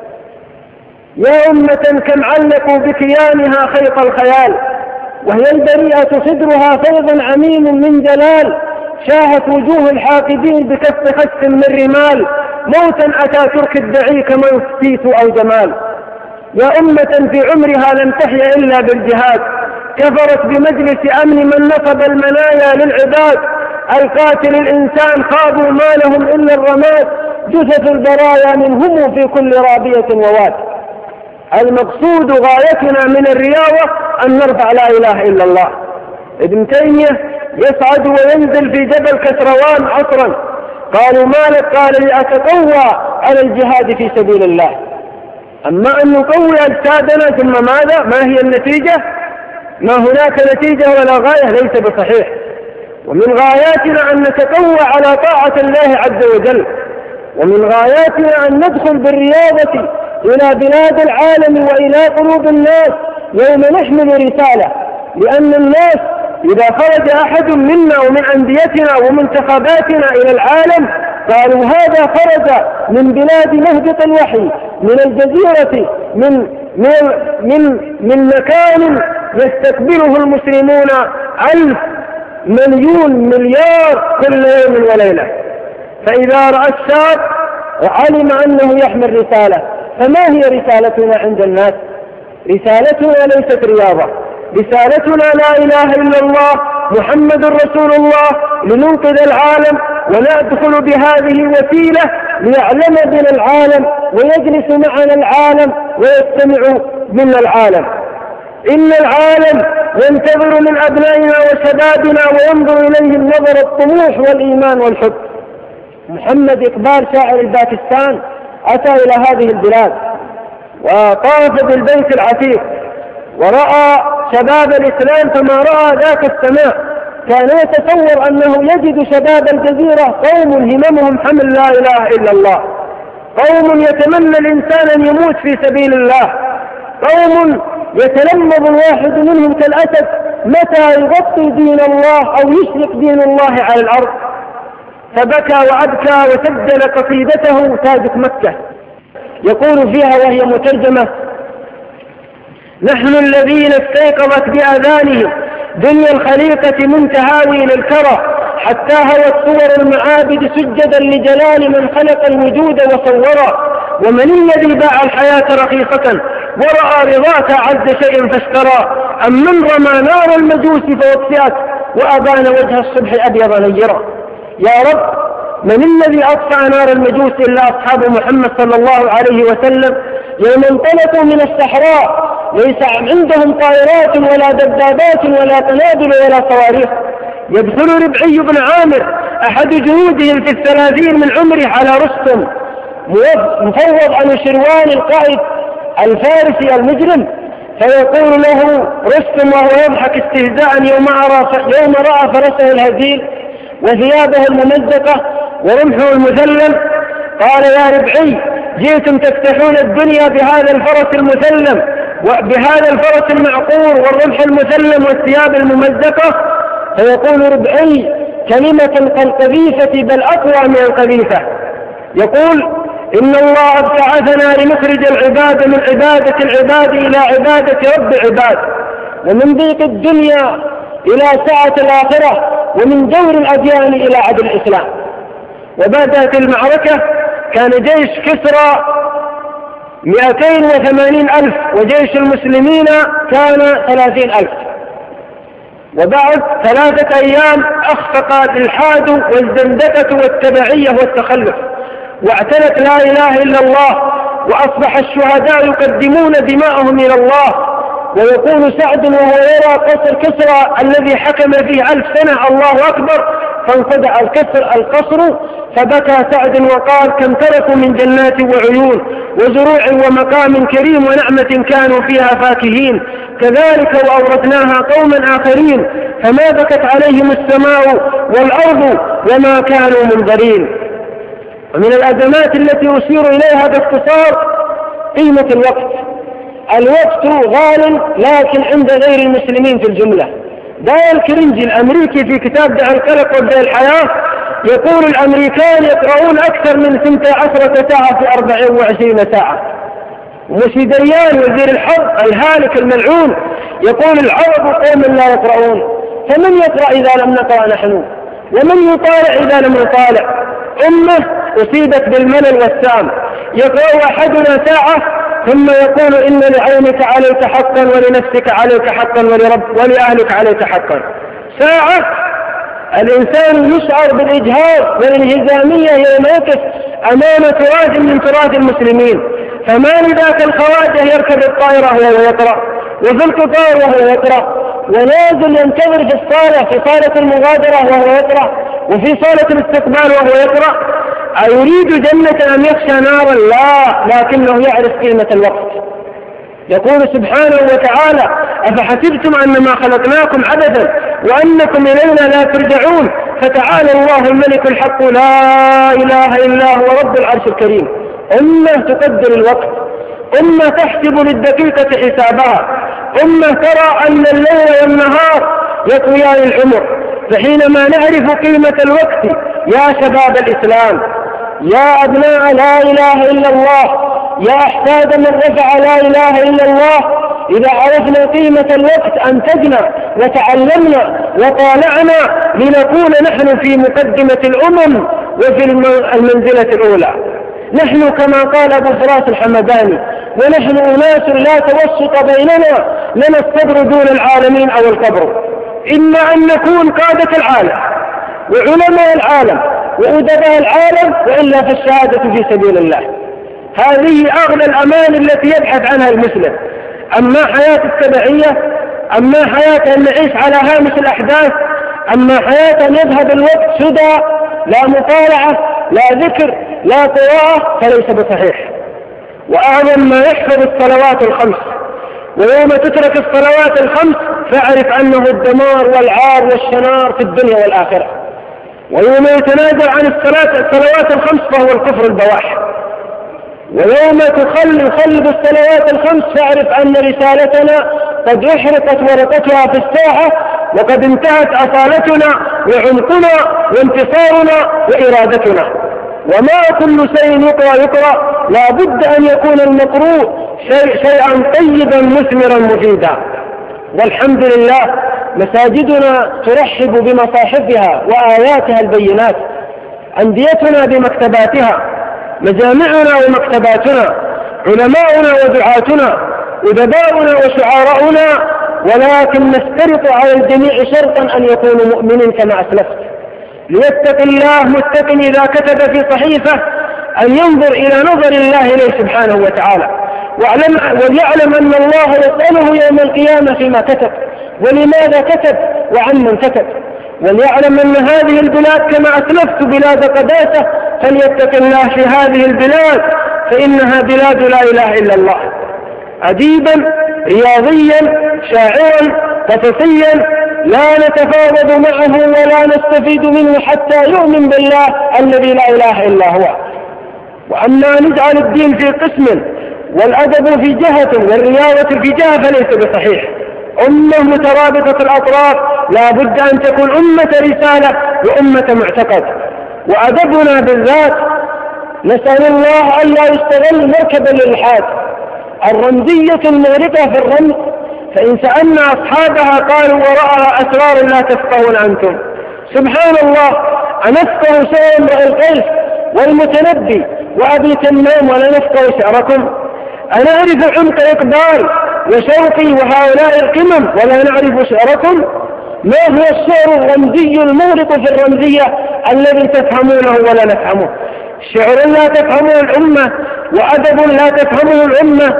يا أمة كم علقوا بكيانها خيط الخيال، وهي البريئة صدرها فيض عميم من جلال، شاهت وجوه الحاقدين بكف خس من رمال، موتا أتى ترك الدعي كموت سيس أو جمال. يا أمة في عمرها لم تحيا إلا بالجهاد، كفرت بمجلس أمن من نصب المنايا للعباد، القاتل الإنسان خاضوا ما لهم إلا الرماد، جثث البرايا منهم في كل رابية وواد. المقصود غايتنا من الرياضة أن نرفع لا إله إلا الله. ابن تيمية يصعد وينزل في جبل كسروان عصرا، قالوا ما لك؟ قال لأتقوى على الجهاد في سبيل الله. أما أن نقوي أجسادنا ثم ماذا؟ ما هي النتيجة؟ ما هناك نتيجة ولا غاية، ليس بصحيح. ومن غاياتنا أن نتقوى على طاعة الله عز وجل، ومن غاياتنا أن ندخل بالرياضة إلى بلاد العالم وإلى قلوب الناس يوم نحمل رسالة، لأن الناس إذا خرج أحد منا ومن أنديتنا ومنتخباتنا إلى العالم قالوا هذا خرج من بلاد مهبط الوحي، من الجزيرة، من من من, من مكان يستقبله المسلمون ألف مليون مليار كل يوم وليلة. فإذا رأى الشاب علم أنه يحمل رسالة. فما هي رسالتنا عند الناس؟ رسالتنا ليست رياضة، رسالتنا لا إله إلا الله محمد رسول الله، لننقذ العالم وندخل بهذه وسيلة ليعلم بنا العالم ويجلس معنا العالم ويستمع منا العالم. إن العالم ينتظر من أبنائنا وشبابنا وينظر إليهم نظر الطموح والإيمان والحب. محمد إقبال شاعر الباكستان أتى إلى هذه البلاد وطاف بالبيت العتيق ورأى شباب الإسلام فما رأى ذاك السماء. كان يتصور أنه يجد شباب الجزيرة قوم هممهم حمل لا إله إلا الله، قوم يتمنى الإنسان أن يموت في سبيل الله، قوم يتلمذ الواحد منهم كالأسد متى يغطي دين الله أو يشرق دين الله على الأرض. فبكى وأبكى وسجل قصيدته تاجك مكة، يقول فيها وهي مترجمة: نحن الذين استيقظت بأذانهم دنيا الخليقة من تهاوي للكرى، حتى هوت صور المعابد سجدا لجلال من خلق الوجود وصورا. ومن الذي باع الحياة رخيصة ورأى رضاك عز شيء فاشترى؟ أم من رمى نار المجوس فوطئت وأبان وجه الصبح أبيض نيرا. يا رب، من الذي أطفأ نار المجوس إلا أصحاب محمد صلى الله عليه وسلم يوم انطلقوا من الصحراء ليس عندهم طائرات ولا دبابات ولا قنابل ولا صواريخ. يدخل ربعي بن عامر أحد جنودهم في الثلاثين من عمره على رستم مفوض عن شروان القائد الفارسي المجرم، فيقول له رستم وهو يضحك استهزاء يوم, يوم رأى فرسه الهزيل وثيابه الممزقة ورمحه المثلم، قال: يا ربعي، جئتم تفتحون الدنيا بهذا الفرس المثلم وبهذا الفرس المعقور والرمح المثلم والثياب الممزقة؟ فيقول ربعي: كلمة كالقذيفة بل أقوى من القذيفة. يقول: إن الله ابتعثنا لنخرج العباد من عبادة العباد إلى عبادة رب العباد، ومن ضيق الدنيا إلى سعة الآخرة، ومن دور الأديان إلى عدل الإسلام. وبدأت المعركة، كان جيش كسرى مئتين وثمانين ألف وجيش المسلمين كان ثلاثين ألف. وبعد ثلاثة أيام أخفق الإلحاد والزندقة والتبعية والتخلف، واعتنت لا إله إلا الله، وأصبح الشهداء يقدمون دماءهم إلى الله. ويقول سعد وهو يرى قصر كسرى الذي حكم فيه ألف سنة الله أكبر، فانخدع الكسر القصر، فبكى سعد وقال: كم تركوا من جنات وعيون وزروع ومقام كريم ونعمة كانوا فيها فاكهين، كذلك وأورثناها قوما آخرين، فما بكت عليهم السماء والأرض وما كانوا منذرين. ومن الأزمات التي أشير إليها باختصار قيمة الوقت. الوقت غال لكن عند غير المسلمين في الجملة. دايل كرينجي الأمريكي في كتاب دع القلق وابدأ الحياة يقول: الأمريكان يقرؤون أكثر من ثمانية عشر ساعة في أربع وعشرين ساعة. ومشيدريان وزير الحرب الهالك الملعون يقول: العرب قوم لا يقرؤون، فمن يقرأ إذا لم نقرأ نحن؟ ومن يطالع إذا لم نطالع؟ أمة أصيبت بالملل والسام. يقرأ أحدنا ساعة ثم يقول: إن لعينك عليك حقا ولنفسك عليك حقا ولرب ولأهلك عليك حقا. ساعة الإنسان يشعر بالإجهاض والانهزامية يوم يقف أمام تراث من تراث المسلمين. فما لذاك الخواجة يركب الطائرة وهو يقرأ، وفي القطار وهو يقرأ، ونازل ينتظر في الصالة في صالة المغادرة وهو يقرأ، وفي صالة الاستقبال وهو يقرأ. أيريد جنة أم يخشى نارا؟ لا، لكنه يعرف قيمة الوقت. يقول سبحانه وتعالى: أفحسبتم أنما خلقناكم عبثا وأنكم إلينا لا ترجعون، فتعالى الله الملك الحق لا إله إلا هو رب العرش الكريم. أمة تقدر الوقت، أمة تحسب للدقيقة حسابها، أمة ترى أن الليل والنهار يطويان العمر. فحينما نعرف قيمة الوقت يا شباب الإسلام، يا أبناء لا إله إلا الله، يا أحفاد من رفع لا إله إلا الله، إذا عرفنا قيمة الوقت أنتجنا وتعلمنا وطالعنا لنكون نحن في مقدمة الأمم وفي المنزلة الأولى. نحن كما قال أبو فراس الحمداني: ونحن أناس لا توسط بيننا، لنا الصبر دون العالمين أو القبر. إما أن نكون قادة العالم وعلماء العالم وأدباء العالم، وإلا فالشهادة في سبيل الله. هذه أغلى الأمان التي يبحث عنها المسلم. أما حياة التبعية، أما حياة أن نعيش على هامش الأحداث، أما حياة أن يذهب الوقت سدى، لا مطالعة لا ذكر لا قراءة، فليس بصحيح. وأعظم ما يحفظ الصلوات الخمس، ويوم تترك الصلوات الخمس فاعرف أنه الدمار والعار والشنار في الدنيا والآخرة. ويوم يتنازل عن الصلاة الصلوات الخمس فهو الكفر البواح. ويوم تخل خلد الصلوات الخمس فاعرف أن رسالتنا قد أحرقت ورقتها في الساحة، وقد انتهت أصالتنا وعمقنا وانتصارنا وإرادتنا. وما كل شيء يقرأ يقرأ، لا بد أن يكون المقروء شيء شيئا طيبا مثمرا مفيدا. والحمد لله مساجدنا ترحب بمصاحفها وآياتها البينات، أنديتنا بمكتباتها، مجامعنا ومكتباتنا، علماؤنا ودعاتنا، أدباؤنا وشعراؤنا. ولكن نشترط على الجميع شرطا أن يكونوا مؤمنين كما أسلفت. ليتق الله متق إذا كتب في صحيفة أن ينظر إلى نظر الله إليه سبحانه وتعالى، وليعلم أن الله يسأله يوم القيامة فيما كتب، ولماذا كتب، وعن من كتب. وليعلم أن هذه البلاد كما أسلفت بلاد قداسة، فليتق الله في هذه البلاد فإنها بلاد لا إله إلا الله. أديبا رياضيا شاعرا قصصيا لا نتفاوض معه ولا نستفيد منه حتى يؤمن بالله الذي لا إله إلا هو. وأما نجعل الدين في قسم والأدب في جهة والرياضة في جهة فليس بصحيح. أمة مترابطة الأطراف لا بد أن تكون أمة رسالة وأمة معتقد. وأدبنا بالذات نسأل الله أن لا يستغل مركبا للإلحاد. الرمزية المغرقة في الرمز، فإن سألنا أصحابها قالوا وراءها أسرار لا تفقهون أنتم. سبحان الله، أنفقه شعر امرئ القيس والمتنبي وأبي تمام ولا نفقه شعركم؟ أنعرف عمق إقبال وشوقي وهؤلاء القمم ولا نعرف شعركم؟ ما هو الشعر الرمزي المغرق في الرمزية الذي تفهمونه ولا نفهمه؟ شعر لا تفهمه الأمة، وأدب لا تفهمه الأمة،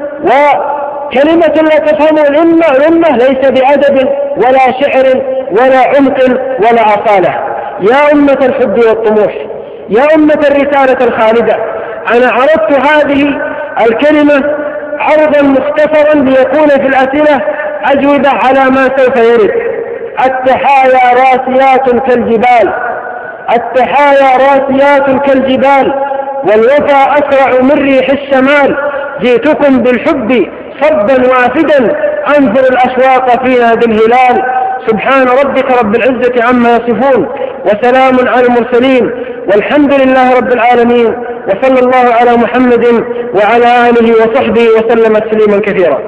وكلمة لا تفهمه الأمة الأمة ليس بأدب ولا شعر ولا عمق ولا أصالة. يا أمة الحب والطموح، يا أمة الرسالة الخالدة، أنا عرضت هذه الكلمة عرضا مختصرا ليكون في الأسئلة أجوبة على ما سوف يرد. التحايا راسيات كالجبال، التحايا راسيات كالجبال، والوفا أسرع من ريح الشمال. جئتكم بالحب صبا وافدا، أنظر الأشواق فينا بالهلال. سبحان ربك رب العزة عما يصفون، وسلام على المرسلين، والحمد لله رب العالمين، وصلى الله على محمد وعلى آله وصحبه وسلم تسليما كثيرا.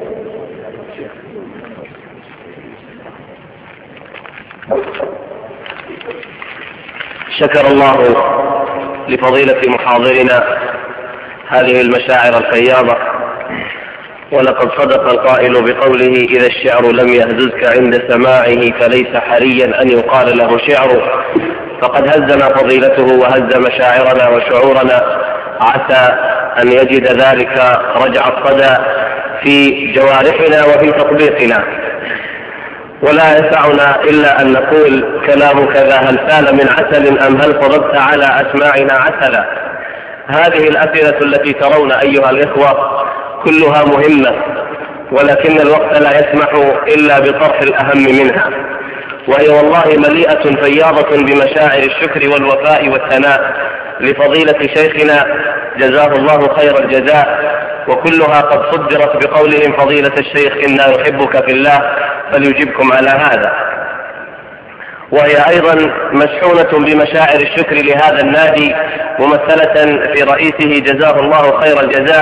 شكر الله لفضيلة محاضرنا هذه المشاعر الفياضة، ولقد صدق القائل بقوله إذا الشعر لم يهززك عند سماعه فليس حريا أن يقال له شعر. فقد هزنا فضيلته وهز مشاعرنا وشعورنا، عسى أن يجد ذلك رجع الصدى في جوارحنا وفي تطبيقنا. ولا يسعنا إلا أن نقول كلامك ذا هل سال من عسل أم هل فضبت على أسماعنا عسلا. هذه الأسئلة التي ترون أيها الإخوة كلها مهمة، ولكن الوقت لا يسمح إلا بطرح الأهم منها، وهي والله مليئة فياضة بمشاعر الشكر والوفاء والثناء لفضيلة شيخنا جزاه الله خير الجزاء، وكلها قد صدرت بقولهم فضيلة الشيخ إنا نحبك في الله فليجبكم على هذا. وهي أيضا مشحونة بمشاعر الشكر لهذا النادي ممثلة في رئيسه جزاه الله خير الجزاء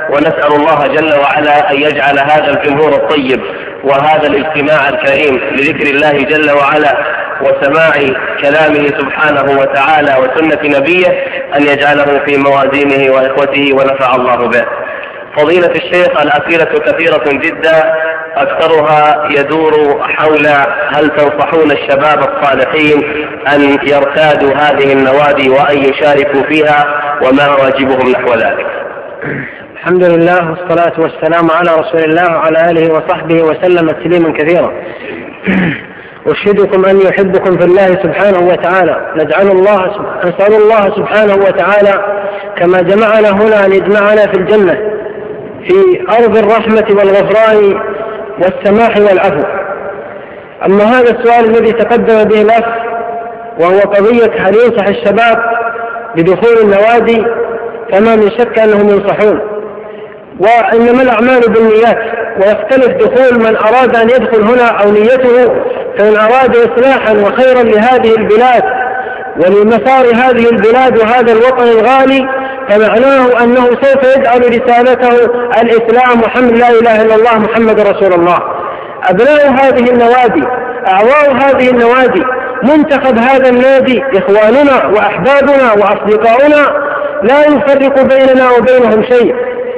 ونسأل الله جل وعلا أن يجعل هذا الجمهور الطيب وهذا الاجتماع الكريم لذكر الله جل وعلا وسماع كلامه سبحانه وتعالى وسنة نبيه أن يجعله في موازينه وإخوته ونفع الله به. فضيلة الشيخ، الأسئلة كثيرة جدا، أكثرها يدور حول هل تنصحون الشباب الصالحين أن يرتادوا هذه النوادي وأن يشاركوا فيها، وما واجبهم نحو ذلك؟ الحمد لله والصلاة والسلام على رسول الله وعلى آله وصحبه وسلم تسليما كثيرا. أشهدكم أن يحبكم في الله سبحانه وتعالى. نجعل الله نسأل الله سبحانه وتعالى كما جمعنا هنا أن يجمعنا في الجنة في أرض الرحمة والغفران والسماح والعفو. أما هذا السؤال الذي تقدم به الأخ وهو قضية هل ينصح الشباب بدخول النوادي، فما من شك أنهم ينصحون، وإنما الأعمال بالنيات، ويختلف دخول من أراد أن يدخل هنا أو نيته، فإن أراد إصلاحا وخيرا لهذه البلاد ولمسار هذه البلاد وهذا الوطن الغالي فمعناه أنه سوف يجعل رسالته الإسلام وحمد لا إله إلا الله محمد رسول الله. أبناء هذه النوادي، أعضاء هذه النوادي، منتخب هذا النادي إخواننا وأحبابنا وأصدقاؤنا، لا يفرق بيننا وبينهم شيء،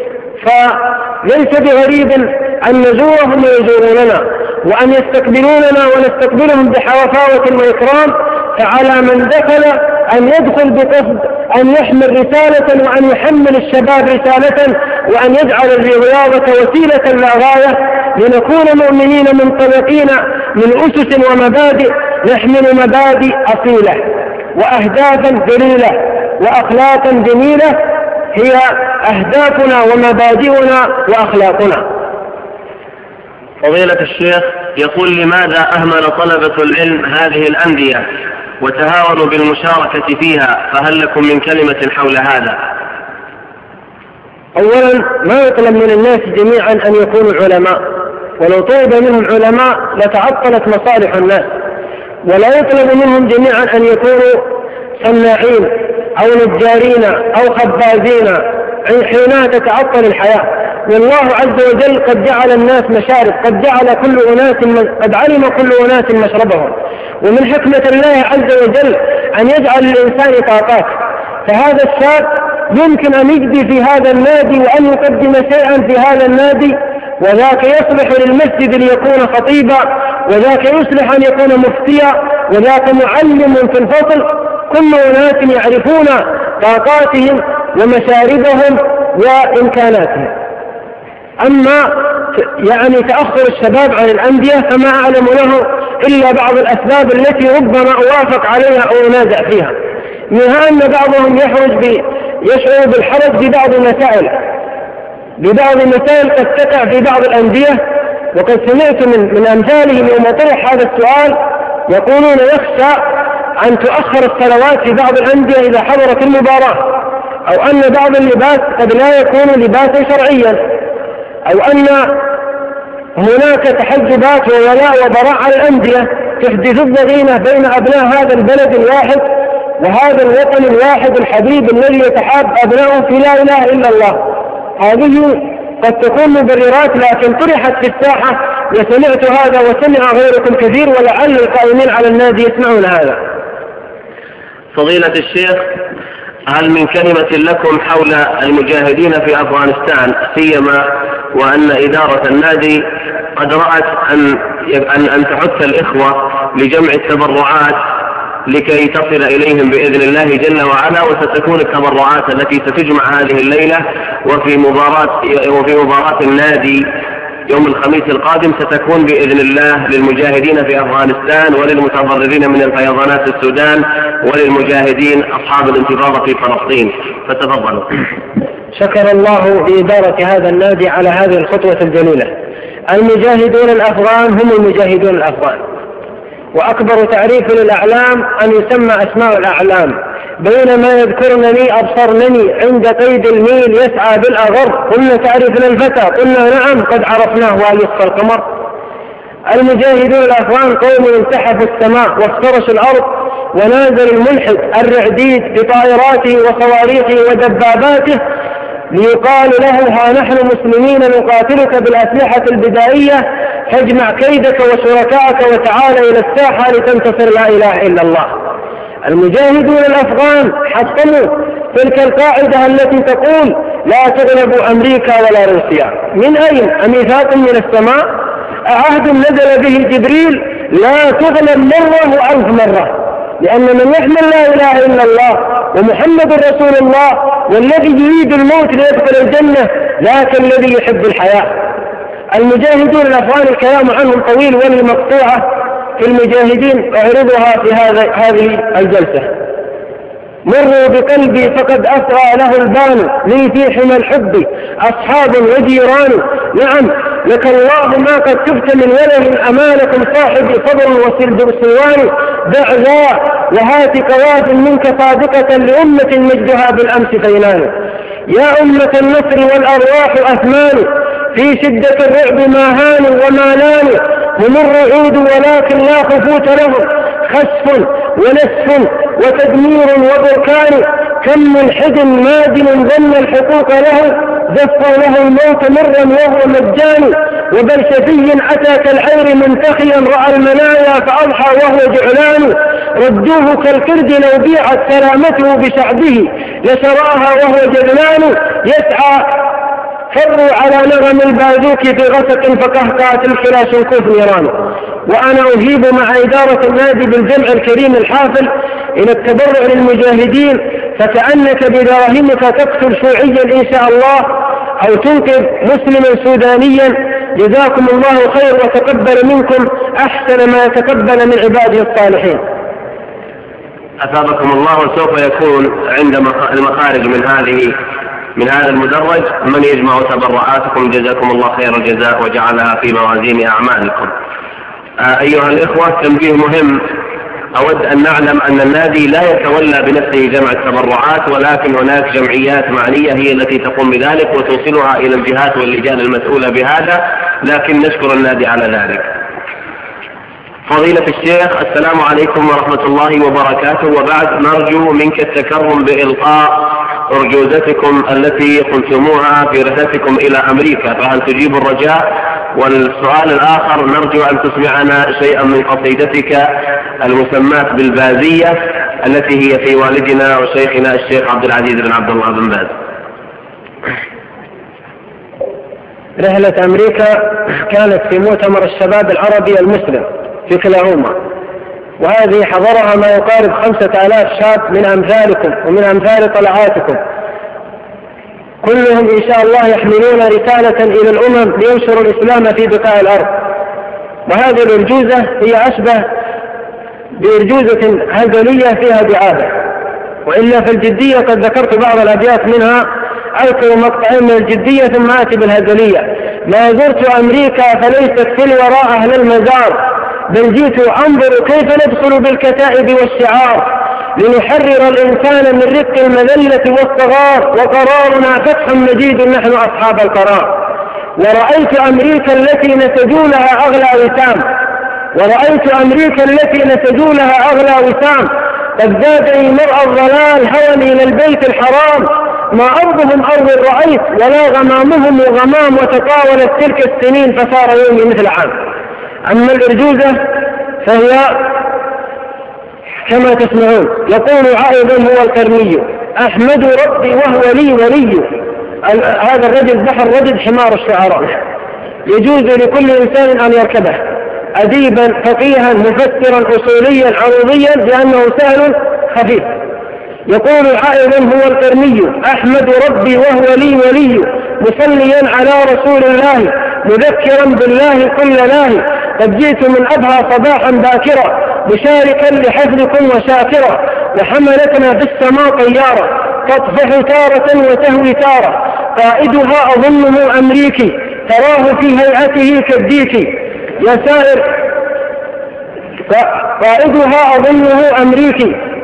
فليس بغريب أن نزورهم ويزوروننا وأن يستقبلوننا ونستقبلهم بحفاوة وإكرام. فعلى من دخل أن يدخل بقصد أن يحمل رسالة وأن يحمل الشباب رسالة وأن يجعل الرياضة وسيلة لا غاية لنكون مؤمنين منطلقين من أسس ومبادئ، نحمل مبادئ أصيلة وأهدافا دليلة وأخلاقا جميلة هي أهدافنا ومبادئنا وأخلاقنا. فضيلة الشيخ يقول: لماذا أهمل طلبة العلم هذه الأندية وتهاونوا بالمشاركة فيها؟ فهل لكم من كلمة حول هذا؟ أولا، ما يطلب من الناس جميعا أن يكونوا علماء، ولو طلب منهم علماء لتعطلت مصالح الناس، ولا يطلب منهم جميعا أن يكونوا صناعين أو نجارين أو خبازين حين تتعطل الحياة. والله عز وجل قد جعل الناس مشارب، قد جعل كل أناس قد علم كل أناس مشربهم، ومن حكمة الله عز وجل أن يجعل للإنسان طاقات. فهذا الشاب يمكن أن يجدي في هذا النادي وأن يقدم شيئا في هذا النادي، وذاك يصلح للمسجد ليكون خطيبا، وذاك يصلح أن يكون مفتيا، وذاك معلم في الفصل. كل أناس يعرفون طاقاتهم ومشاربهم وإمكاناتهم. أما يعني تأخر الشباب عن الأندية فما أعلم له إلا بعض الأسباب التي ربما أوافق عليها أو أنازع فيها، منها أن بعضهم يحرج يشعر بالحرج ببعض المسائل ببعض المسائل قد تقع في بعض الأندية. وقد سمعت من, من أمثالهم يوم طرح هذا السؤال يقولون يخشى أن تؤخر الصلوات في بعض الأندية إذا حضرت المباراة، أو أن بعض اللباس قد لا يكون لباسا شرعيا، أو أن هناك تحجبات وولاء وبراء على الأندية تحدث الضغينة بين أبناء هذا البلد الواحد وهذا الوطن الواحد الحبيب الذي يتحاب أبناؤه في لا إله إلا الله. هذه قد تكون مبررات، لكن طرحت في الساحة وسمعت هذا وسمع غيركم كثير، ولعل القائمين على النادي يسمعون هذا. فضيلة الشيخ، هل من كلمة لكم حول المجاهدين في أفغانستان، سيما وأن إدارة النادي قد رأت أن أن أن تحث الإخوة لجمع التبرعات لكي تصل إليهم بإذن الله جل وعلا، وستكون التبرعات التي ستجمع هذه الليلة وفي مباراة وفي مباراة النادي يوم الخميس القادم ستكون بإذن الله للمجاهدين في أفغانستان وللمتضررين من الفيضانات السودان وللمجاهدين أصحاب الانتفاضة في فلسطين، فتفضلوا. شكر الله لإدارة هذا النادي على هذه الخطوة الجليلة. المجاهدون الأفغان هم المجاهدون الأفغان، وأكبر تعريف للأعلام أن يسمى أسماء الأعلام. بينما يذكرنني أبصرنني عند قيد الميل يسعى بالأغر، قلنا تعرفنا الفتى، قلنا نعم قد عرفناه ويصفى القمر. المجاهدون الأفغان قوم انسحفوا السماء وافترشوا الأرض، ونازل الملحد الرعديد بطائراته وصواريخه ودباباته ليقال له ها نحن مسلمين نقاتلك بالأسلحة البدائية فاجمع كيدك وشركائك وتعال إلى الساحة لتنتصر لا إله إلا الله. المجاهدون الأفغان حطموا تلك القاعدة التي تقول لا تغلب أمريكا ولا روسيا. من أين؟ أميثاق من السماء؟ عهد نزل به جبريل لا تغلب مرة وألف مرة، لأن من يحمل لا إله إلا الله ومحمد رسول الله والذي يريد الموت ليدخل الجنة ذاك الذي يحب الحياة. المجاهدون الأفغان الكلام عنهم طويل ولي مقطوعة في المجاهدين أعرضها في هذا هذه الجلسة. مروا بقلبي فقد أسرى له البان لي في حمى الحب أصحاب وجيران. نعم لك الله ما قد تبت من وله أمانكم صاحب صبر وسلب الصوان. دع ذا وهات قواد منك صادقة لأمة مجدها بالأمس فينان. يا أمة النصر والأرواح أثمان في شدة الرعب ما هانوا وما لانوا. هم الرعود ولكن لا خفوت لهم خسف ونسف وتدمير وبركان. كم ملحد مادن ظن الحقوق له دفوا له الموت مرا وهو مجان. وبلشفي أتى كالعير منتخيا رأى المنايا فأضحى وهو جعلان. ردوه كالقرد لو بيعت سلامته بشعبه لشراها وهو جذلان. يسعى فروا على نغم البازوك في غسق فقهقات الحلا شنكوف نيران. وأنا أجيب مع إدارة النادي بالجمع الكريم الحافل إلى التبرع للمجاهدين، فكأنك بدراهمك تقتل شيوعيا إن شاء الله أو تنقذ مسلما سودانيا. جزاكم الله خير وتقبل منكم أحسن ما يتقبل من عباده الصالحين. أثابكم الله. وسوف يكون عند المخارج من هذه من هذا المدرج من يجمع تبرعاتكم جزاكم الله خير الجزاء وجعلها في موازين أعمالكم. آه أيها الإخوة، تنبيه مهم. أود أن نعلم أن النادي لا يتولى بنفسه جمع التبرعات، ولكن هناك جمعيات معنية هي التي تقوم بذلك وتوصلها إلى الجهات واللجان المسؤولة بهذا، لكن نشكر النادي على ذلك. فضيلة الشيخ، السلام عليكم ورحمة الله وبركاته. وبعد، نرجو منك التكرم بإلقاء أرجوزتكم التي قلتموها في رحلتكم إلى أمريكا، فهل تجيب الرجاء؟ والسؤال الآخر، نرجو أن تسمعنا شيئا من قصيدتك المسماة بالبازية التي هي في والدنا وشيخنا الشيخ عبد العزيز بن عبد الله بن باز. رحلة أمريكا كانت في مؤتمر الشباب العربي المسلم في كلاهما، وهذه حضرها ما يقارب خمسة آلاف شاب من أمثالكم ومن أمثال طلعاتكم، كلهم إن شاء الله يحملون رسالة إلى الأمم لينشروا الإسلام في بقاع الأرض. وهذه الأرجوزة هي أشبه بأرجوزة هزلية فيها دعابة، وإلا في الجدية قد ذكرت بعض الأبيات منها، أذكر مقطعين من الجدية ثم آتي بالهزلية. ما زرت أمريكا فليست في الوراء أهل المزار، بل جئت أنظر كيف ندخل بالكتائب والشعار لنحرر الإنسان من رق المذلة والصغار، وقرارنا فتح مجيد نحن أصحاب القرار. ورأيت أمريكا التي نسجوا لها أغلى وسام، ورأيت أمريكا التي نسجوا لها أغلى وسام، قد زادني مرأى الضلال هوى إلى البيت الحرام. ما أرضهم أرض رأيت ولا غمامهم غمام، وتطاولت تلك السنين فصار يومي مثل عام. أما الأرجوزة فهي كما تسمعون، يقول عائض هو القرني أحمد ربي وهو لي ولي. هذا الرجل بحر رجل حمار الشعراء، يجوز لكل إنسان أن يركبه، أديبا فقيها مفسرا أصوليا عروضيا لأنه سهل خفيف. يقول عائض هو القرني أحمد ربي وهو لي ولي، مصليا على رسول الله مذكرا بالله كل لاهي. قد جئت من أبها صباحا باكرا مشاركا لحفظكم وشاكرا، وحملتنا في السماء طيارة تطفح تارة وتهوي تارة، قائدها أظنه أمريكي تراه في هيئته كالديك. يا سائر قائدها أظنه أمريكي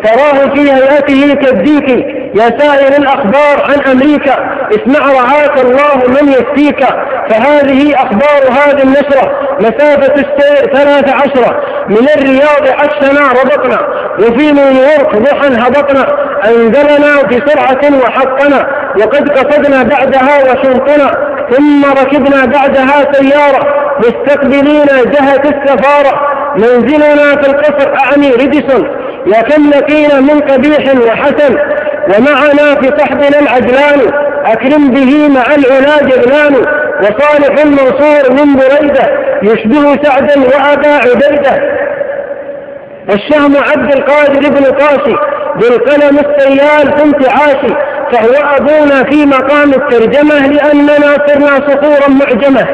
تراه في هيئته كالديك. يا سائر الأخبار عن أمريكا اسمع رعاك الله من يفتيك. فهذه أخبار هذه النشرة مسافة السير ثلاث عشرة من الرياض عشنا ربطنا وفي نيويورك ضحى هبطنا أنزلنا بسرعة وحطنا وقد قصدنا بعدها وشنطنا ثم ركبنا بعدها سيارة مستقبلين جهة السفارة منزلنا في القصر أعني ريديسون. يا كم لقينا من قبيح وحسن ومعنا في صحبنا العجلان أكرم به مع العلا جبلان وصالح المنصور من بريدة يشبه سعدا وأبا عبيدة والشهم عبد القادر بن قاسي بالقلم السيال في انتعاشي فهو أبونا في مقام الترجمة لأننا صرنا صخورا معجمة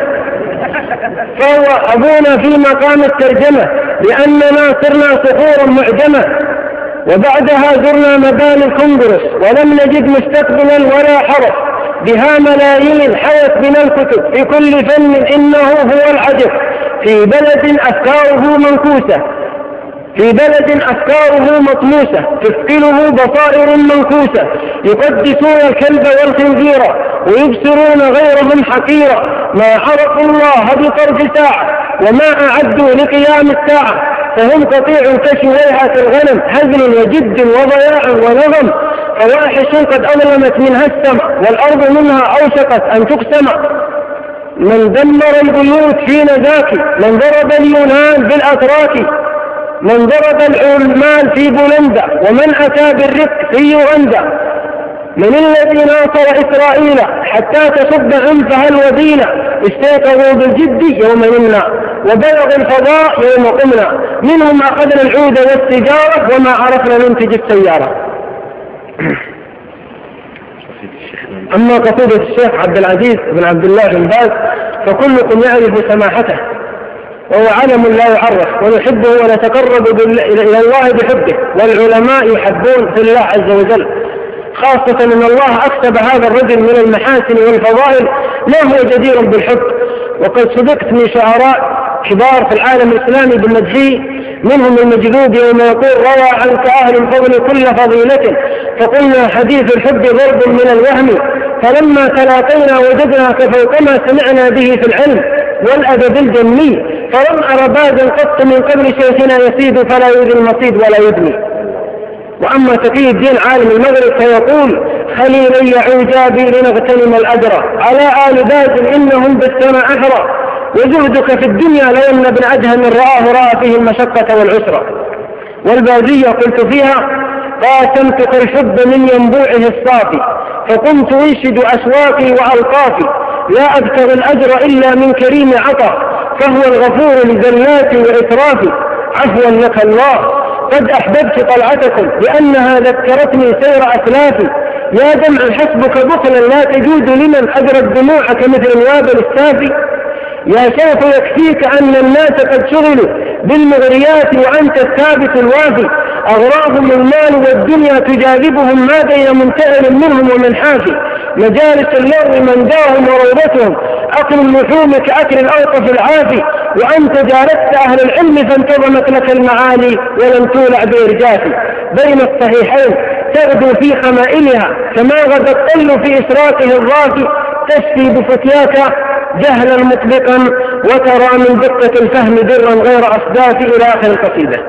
فهو أبونا في مقام الترجمة لأننا صرنا صخورا معجمة. وبعدها زرنا مباني الكونغرس ولم نجد مستقبلا ولا حرس بها ملايين حوت بنا الكتب في كل فن إنه هو العجب في بلد أفكاره منكوسة في بلد أفكاره مطموسة تثقله بصائر منكوسة يقدسون الكلب والخنزير ويبصرون غيرهم حقيرا ما عرفوا الله بطرف ساعة وما أعدوا لقيام الساعة فهم قطيع كشويحة الغنم هزل وجد وضياع ونغم فواحش قد أظلمت منها السماء والأرض منها أوشكت أن تقسم. من دمر البيوت في نزاكي من ضرب اليونان بالأتراك من ضرب العمال في بولندا ومن أتى بالرق في يوغندا من الذي ناصر إسرائيل حتى تصب أنفها الوبيلة استيقظوا بالجد يوم نمنا وبلغ الفضاء يوم قمنا منهم أخذنا العود والسجارة وما عرفنا ننتج السيارة. أما قصيدة الشيخ عبد العزيز بن عبد الله بن باز فكلكم يعرف سماحته وهو علم لا يعرف ونحبه ونتقرب إلى الله بحبه والعلماء يحبون في الله عز وجل خاصة أن الله أكتب هذا الرجل من المحاسن والفضائل ما هو جدير بالحب. وقد صدقت من شعراء كبار في العالم الإسلامي بالمدحي منهم المجذوب يوم يقول روى عنك أهل الفضل كل فضيلة فقلنا حديث الحب ضرب من الوهم فلما تلاقينا وجدناك فوقما سمعنا به في العلم والأدب الجمي فلم أرى بادا قط من قبل شيخنا يسيد فلا يؤذي المصيد ولا يدني. وأما تقي الدين عالم المغرب فيقول خليلي عجابي لنغتنم الأجر على آل باز إنهم بالسماء أحرى وزهدك في الدنيا لو أن ابن أدهم رآه رأى فيه المشقة والعسرة. والبازية قلت فيها قاسمتك الحب من ينبوعه الصافي فقمت أنشد أسواقي وألقافي لا أبتغي الأجر إلا من كريم عطا فهو الغفور لزلاتي وإسرافي عفوا لك الله قد أحببت طلعتكم لأنها ذكرتني سير أسلافي يا دمع حسبك بخلا لا تجود لمن أجرت دموعك مثل الوابل السافي يا شيخ يكفيك أن الناس قد شغلوا بالمغريات وأنت الثابت الوافي أغراضهم المال والدنيا تجاذبهم ما بين منتهل منهم ومن حافي مجالس اللغو من داهم وروضتهم أكل اللحوم كأكل الأوقف العافي وأنت جالست أهل العلم فانتظمت لك المعالي ولم تولع بإرجافي بين الصحيحين تغدو في خمائلها كما غدا الطل في إسراقه الرافي تشفي بفتياك جهلا مطلقا وترى من دقة الفهم درا غير أصداف إلى آخر القصيدة.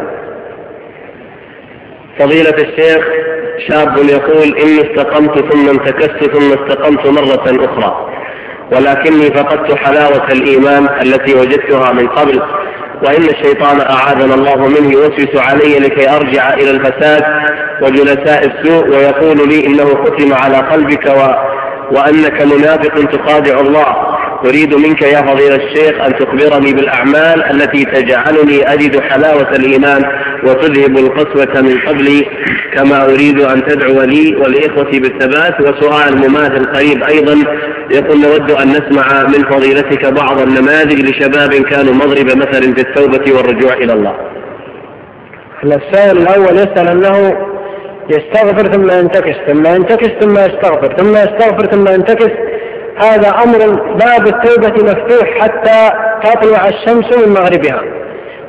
فضيلة الشيخ شاب يقول إني استقمت ثم انتكست ثم استقمت مرة أخرى ولكني فقدت حلاوة الإيمان التي وجدتها من قبل وإن الشيطان أعاذنا الله منه يوسوس علي لكي أرجع إلى الفساد وجلساء السوء ويقول لي إنه ختم على قلبك و... وأنك منافق تخادع الله. أريد منك يا فضيلة الشيخ أن تخبرني بالأعمال التي تجعلني أجد حلاوة الإيمان وتذهب القسوة من قبلي كما أريد أن تدعو لي ولإخوتي بالثبات. وسؤال مماثل قريب أيضا يقول نود أن نسمع من فضيلتك بعض النماذج لشباب كانوا مضرب مثل في التوبة والرجوع إلى الله. السائل الأول يسأل أنه يستغفر ثم ينتكس ثم ينتكس ثم يستغفر ثم يستغفر ثم ينتكس. هذا أمر باب التوبة مفتوح حتى تطلع الشمس من مغربها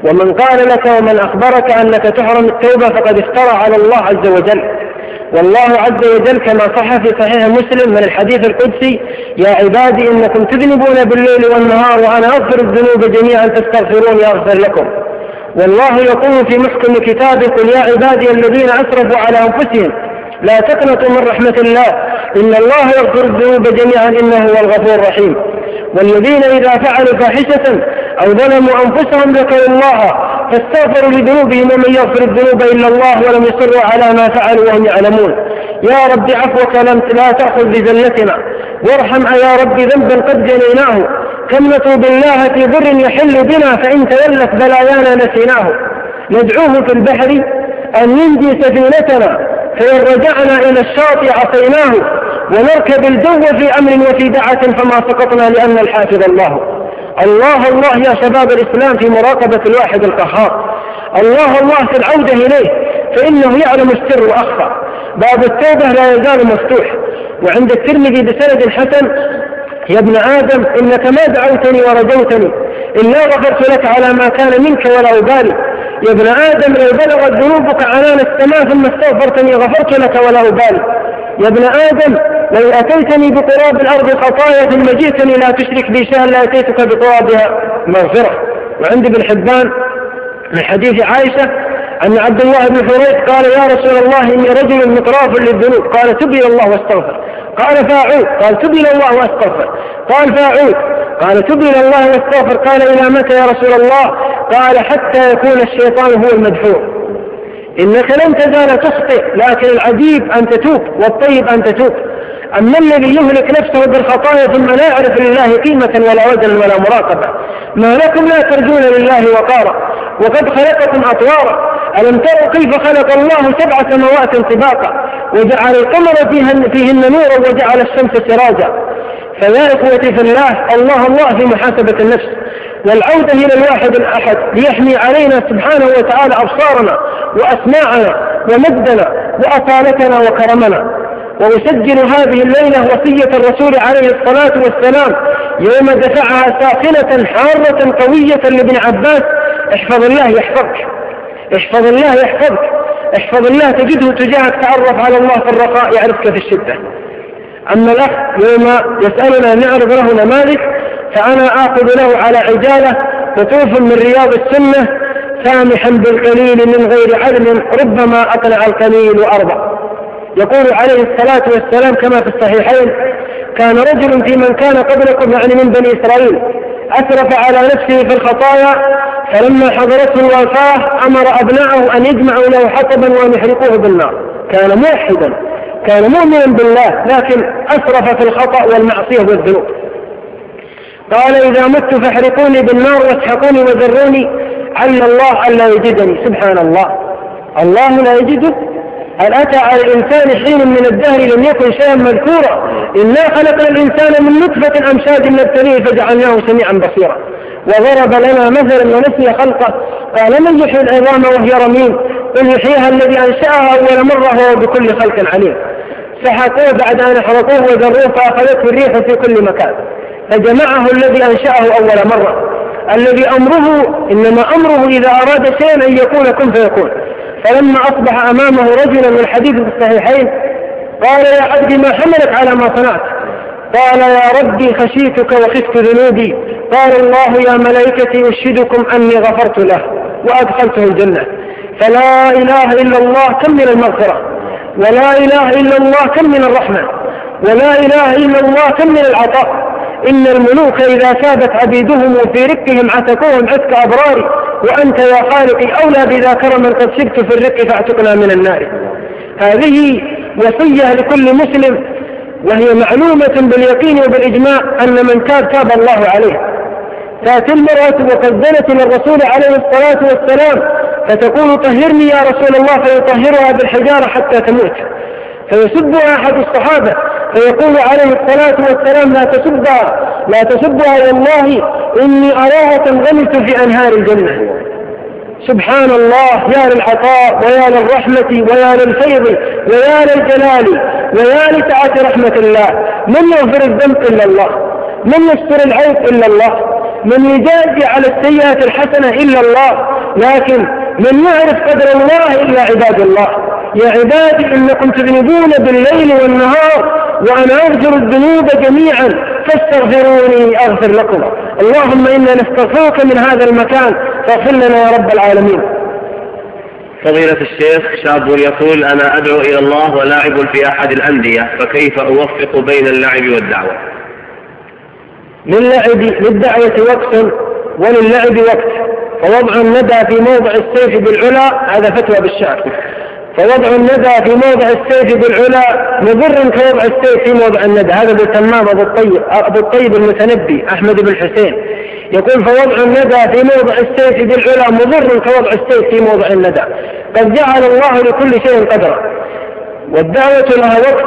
ومن قال لك ومن أخبرك أنك تحرم التوبة فقد افترى على الله عز وجل. والله عز وجل كما صح في صحيح مسلم من الحديث القدسي: يا عبادي إنكم تذنبون بالليل والنهار وأنا أغفر الذنوب جميعا فاستغفروني أغفر لكم. والله يقول في محكم كتابه: قل يا عبادي الذين أسرفوا على أنفسهم لا تقنطوا من رحمة الله إن الله يغفر الذنوب جميعا إنه هو الغفور الرحيم. والذين إذا فعلوا فاحشة أو ظلموا أنفسهم ذكروا الله فاستغفروا لذنوبهم ومن يغفر الذنوب إلا الله ولم يصروا على ما فعلوا وهم يعلمون. يا رب عفوك لا تأخذ بزلتنا وارحم يا رب ذنبا قد جنيناه كم نتوب الله في ضر يحل بنا فإن تولت بلايانا نسيناه. ندعوه في البحر أن ينجي سفينتنا فإن رجعنا إلى الشاطئ عصيناه ونركب الجو في أمر وفي دعة فما سقطنا لأن الحافظ الله. الله الله يا شباب الإسلام في مراقبة الواحد القهار. الله الله في العودة إليه فإنه يعلم السر وأخفى. باب التوبة لا يزال مفتوح. وعند الترمذي بسند حسن: يا ابن آدم إنك ما دعوتني ورجوتني إلا غفرت لك على ما كان منك ولا أبالي. يا ابن آدم لو بلغت ذنوبك عنان السماء ثم استغفرتني غفرت لك ولا أبالي. يا ابن آدم لو أتيتني بقراب الأرض خطايا ثم جئتني لا تشرك بي شيئا لأتيتك بقرابها مغفرة. وعند ابن حبان من حديث عائشة أن عبد الله بن حريث قال: يا رسول الله إني رجل مقراف للذنوب. قال: تب إلى الله واستغفر. قال: فأعود. قال: تب إلى الله واستغفر. قال: فأعود. قال: تب إلى الله واستغفر. قال: إلى متى يا رسول الله؟ قال: حتى يكون الشيطان هو المدحور. إنك لن تزال تخطئ لكن العجيب أن تتوب والطيب أن تتوب. أما الذي يهلك نفسه بالخطايا ثم لا يعرف لله قيمة ولا وزن ولا مراقبة. ما لكم لا ترجون لله وقارا وقد خلقكم أطوارا ألم تروا كيف خلق الله سبع سماوات طباقا وجعل القمر فيهن, فيهن نورا وجعل الشمس سراجا. فيا إخوتي في الله الله الله في محاسبة النفس والعودة إلى الواحد الأحد ليحمي علينا سبحانه وتعالى أبصارنا وأسماعنا ومجدنا وأصالتنا وكرمنا. وأسجل هذه الليلة وصية الرسول عليه الصلاة والسلام يوم دفعها ساخنة حارة قوية لابن عباس: احفظ الله يحفظك، احفظ الله يحفظك، احفظ الله تجده تجاهك، تعرف على الله في الرخاء يعرفك في الشدة. أما الأخ يوم يسألنا نعرض له نماذج فأنا آخذ له على عجالة قطوف من رياض السنة: سامحا بالقليل من غير عدل ربما أقنع القليل وأرضى. يقول عليه الصلاة والسلام كما في الصحيحين: كان رجل في من كان قبلكم يعني من بني إسرائيل أسرف على نفسه في الخطايا فلما حضرته الوفاة أمر أبنائه أن يجمعوا له حطبا وأن يحرقوه بالنار. كان موحدا كان مؤمنا بالله لكن أسرف في الخطأ والمعصية والذنوب. قال: إذا مت فاحرقوني بالنار واسحقوني وذروني عل الله ألا يجدني. سبحان الله، الله لا يجده. هل أتى على الإنسان حين من الدهر لم يكن شيئا مذكورا؟ إنا خلقنا الإنسان من نطفة أمشاج نبتليه فجعلناه سميعا بصيرا. وضرب لنا مثلا ونسي خلقه قال: من يحيي العظام وهي رميم قل يحييها الذي أنشأها أول مرة وهو بكل خلق عليم. سحقوه بعد أن حرقوه وذروه فأخذته الريح في كل مكان فجمعه الذي أنشأه أول مرة. الذي أمره إنما أمره إذا أراد شيئا أن يكون كن فيكون. فلما أصبح أمامه رجلا من الحديث في الصحيحين قال: يا عبدي ما حملك على ما صنعت؟ قال: يا ربي خشيتك وخفت ذنوبي. قال الله: يا ملائكتي أشهدكم أني غفرت له وأدخلته الجنة. فلا إله إلا الله كم من المغفرة، ولا إله إلا الله كم من الرحمة، ولا إله إلا الله كم من العطاء. إن الملوك إذا سابت عبيدهم في رقهم عتقوهم عتق أبراري وأنت يا خالقي أولى بذا كرما قد شبت في الرق فاعتقنا من النار. هذه وصية لكل مسلم وهي معلومة باليقين وبالإجماع أن من تاب تاب الله عليه. تأتي المرأة وقد زنت للرسول عليه الصلاة والسلام فتقول: طهرني يا رسول الله، فيطهرها بالحجارة حتى تموت. فيسبها أحد الصحابة فيقول عليه الصلاة والسلام: لا تسبها لا تسبها والله إني أراها تنغمس في أنهار الجنة. سبحان الله، يا للعطاء ويا للرحمة ويا للفيض ويا للجلال ويا لسعة رحمة الله. من يغفر الذنب إلا الله، من يستر العيب إلا الله، من يجازي على السيئات الحسنة إلا الله، لكن من يعرف قدر الله إلا عباد الله. يا عبادي إنكم تذنبون بالليل والنهار وأنا أغفر الذنوب جميعا فاستغفروني أغفر لكم. اللهم إنا نستغفرك من هذا المكان فاغفر لنا يا رب العالمين. فضيلة الشيخ، شاب يقول أنا أدعو إلى الله ولاعب في أحد الأندية، فكيف أوفق بين اللعب والدعوة؟ للعب للدعوة وقت وللعب وقت، فوضع الندى في موضع السيف بالعلا هذا فتوى بالشعر، فوضع الندى في موضع السيف بالعلا مضر كوضع السيف في موضع الندى. هذا بالتمام أبو الطيب أبو الطيب المتنبي أحمد بن حسين يقول فوضع الندى في موضع السيف بالعلا مضر كوضع السيف في موضع الندى. قد جعل الله لكل شيء قدرا، والدعوة لها وقت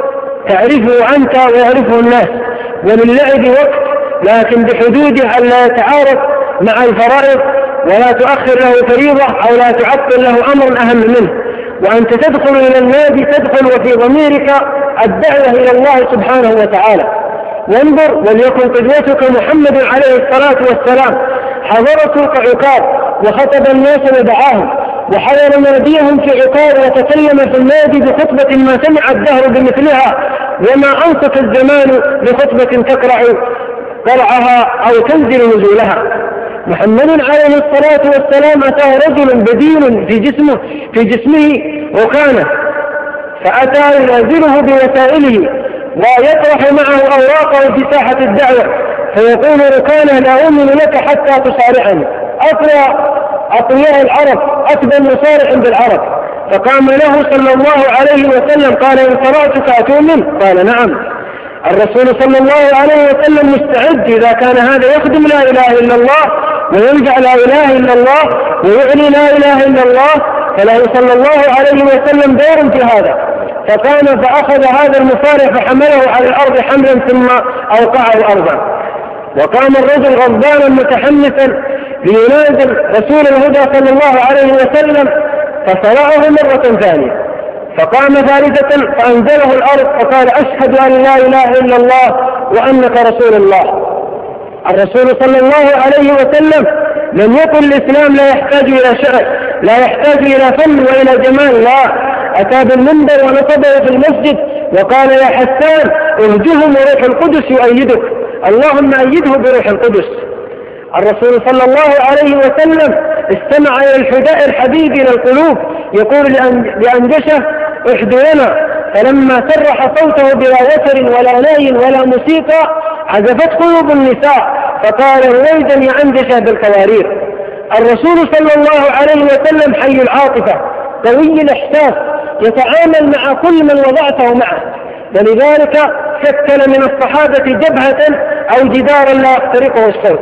تعرفه أنت ويعرفه الناس، وللعب وقت لكن بحدوده أن لا يتعارض مع الفرائض ولا تؤخر له فريضة أو لا تعطل له أمر أهم منه. وأنت تدخل إلى النادي تدخل وفي ضميرك الدعوة إلى الله سبحانه وتعالى. وانظر وليكن قدوتك محمد عليه الصلاة والسلام، حضر سوق عكاظ وخطب الناس ودعاهم، وحضر ناديهم في عكاظ وتكلم في النادي بخطبة ما سمع الدهر بمثلها وما أنصت الزمان بخطبة تقرع قرعها أو تنزل نزولها. محمد عليه الصلاة والسلام أتاه رجل بدين في جسمه في جسمه ركانه، فأتى ينازله بوسائله ويطرح معه أوراقه في ساحة الدعوة، فيقول ركانه لا أؤمن لك حتى تصارعني. أقوى أقوياء العرب أكبر مصارع بالعرب، فقام له صلى الله عليه وسلم قال إن صرعتك أتؤمن؟ قال نعم. الرسول صلى الله عليه وسلم مستعد إذا كان هذا يخدم لا إله إلا الله ويرجع لا إله إلا الله ويعلي لا إله إلا الله، فله صلى الله عليه وسلم دور في هذا. فقام فأخذ هذا المصارع فحمله على الأرض حملا ثم أوقعه أرضا. وقام الرجل غضبانا متحمسا لينازل رسول الهدى صلى الله عليه وسلم، فصرعه مرة ثانية، فقام ثالثة فأنزله الأرض فقال أشهد أن لا إله إلا الله وأنك رسول الله. الرسول صلى الله عليه وسلم لم يقل الإسلام لا يحتاج إلى شعر، لا يحتاج إلى فن وإلى جمال، لا، أتى بالمنبر ونصبه في المسجد وقال يا حسان اهجهم وروح القدس يؤيدك، اللهم أيده بروح القدس. الرسول صلى الله عليه وسلم استمع إلى الحداء الحبيب إلى القلوب يقول لأنجشة احد لنا، فلما سرح صوته بلا وتر ولا ناي ولا موسيقى عزفت قلوب النساء، فقال رويدا يا أنجشة بالقوارير. الرسول صلى الله عليه وسلم حي العاطفة قوي الإحساس، يتعامل مع كل من وضعته معه، ولذلك شكل من الصحابة جبهة أو جدارا لا يخترقه الصوت.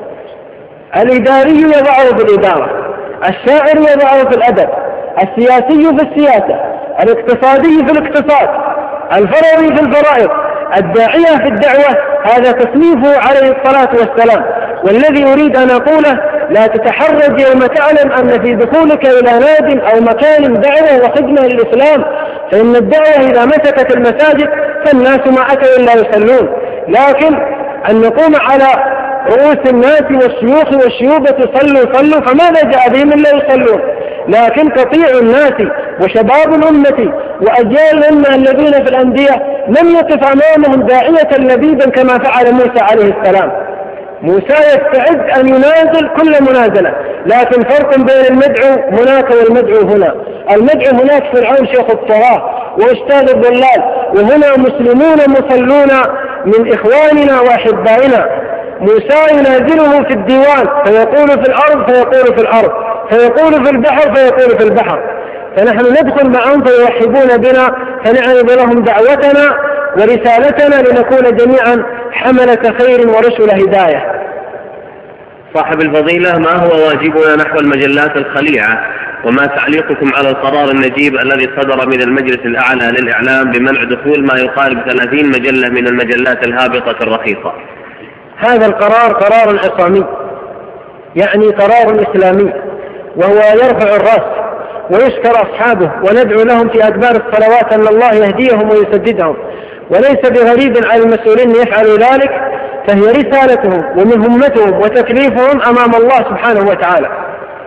الإداري يضعه في الإدارة، الشاعر يضعه في الأدب، السياسي في السياسة، الاقتصادي في الاقتصاد، الفروي في الفرائض، الداعية في الدعوة. هذا تصنيفه عليه الصلاة والسلام. والذي أريد أن أقوله لا تتحرج يوم تعلم أن في دخولك إلى ناد أو مكان دعوة وخدمة للإسلام، فإن الدعوة إذا مسكت المساجد فالناس ما أتوا إلا يصلون، لكن أن نقوم على رؤوس الناس والشيوخ والشيوبة صلوا صلوا، فماذا جاء بهم إلا يصلون؟ لكن تطيع الناس وشباب الأمة وأجيال الأمة الذين في الأندية لم يقف أمامهم داعية لبيبا كما فعل موسى عليه السلام. موسى يستعد أن ينازل كل منازلة، لكن فرق بين المدعو هناك والمدعو هنا. المدعو هناك فرعون شيخ الطغاة وأستاذ الضلال، وهنا مسلمون مصلون من إخواننا وأحبائنا. موسى ينازله في الديوان فيقول في الأرض فيقول في الأرض، فيقول في البحر فيقول في البحر، فنحن ندخل معهم فيوحبون بنا فنعرض لهم دعوتنا ورسالتنا لنكون جميعا حملة خير ورسل هداية. صاحب الفضيلة، ما هو واجبنا نحو المجلات الخليعة، وما تعليقكم على القرار النجيب الذي صدر من المجلس الأعلى للإعلام بمنع دخول ما يقارب ثلاثين مجلة من المجلات الهابطة الرخيصة؟ هذا القرار قرار عصامي، يعني قرار إسلامي، وهو يرفع الرأس ويشكر أصحابه وندعو لهم في أدبار الصلوات أن الله يهديهم ويسددهم، وليس بغريب على المسؤولين يفعلوا ذلك، فهي رسالتهم ومهمتهم وتكليفهم أمام الله سبحانه وتعالى.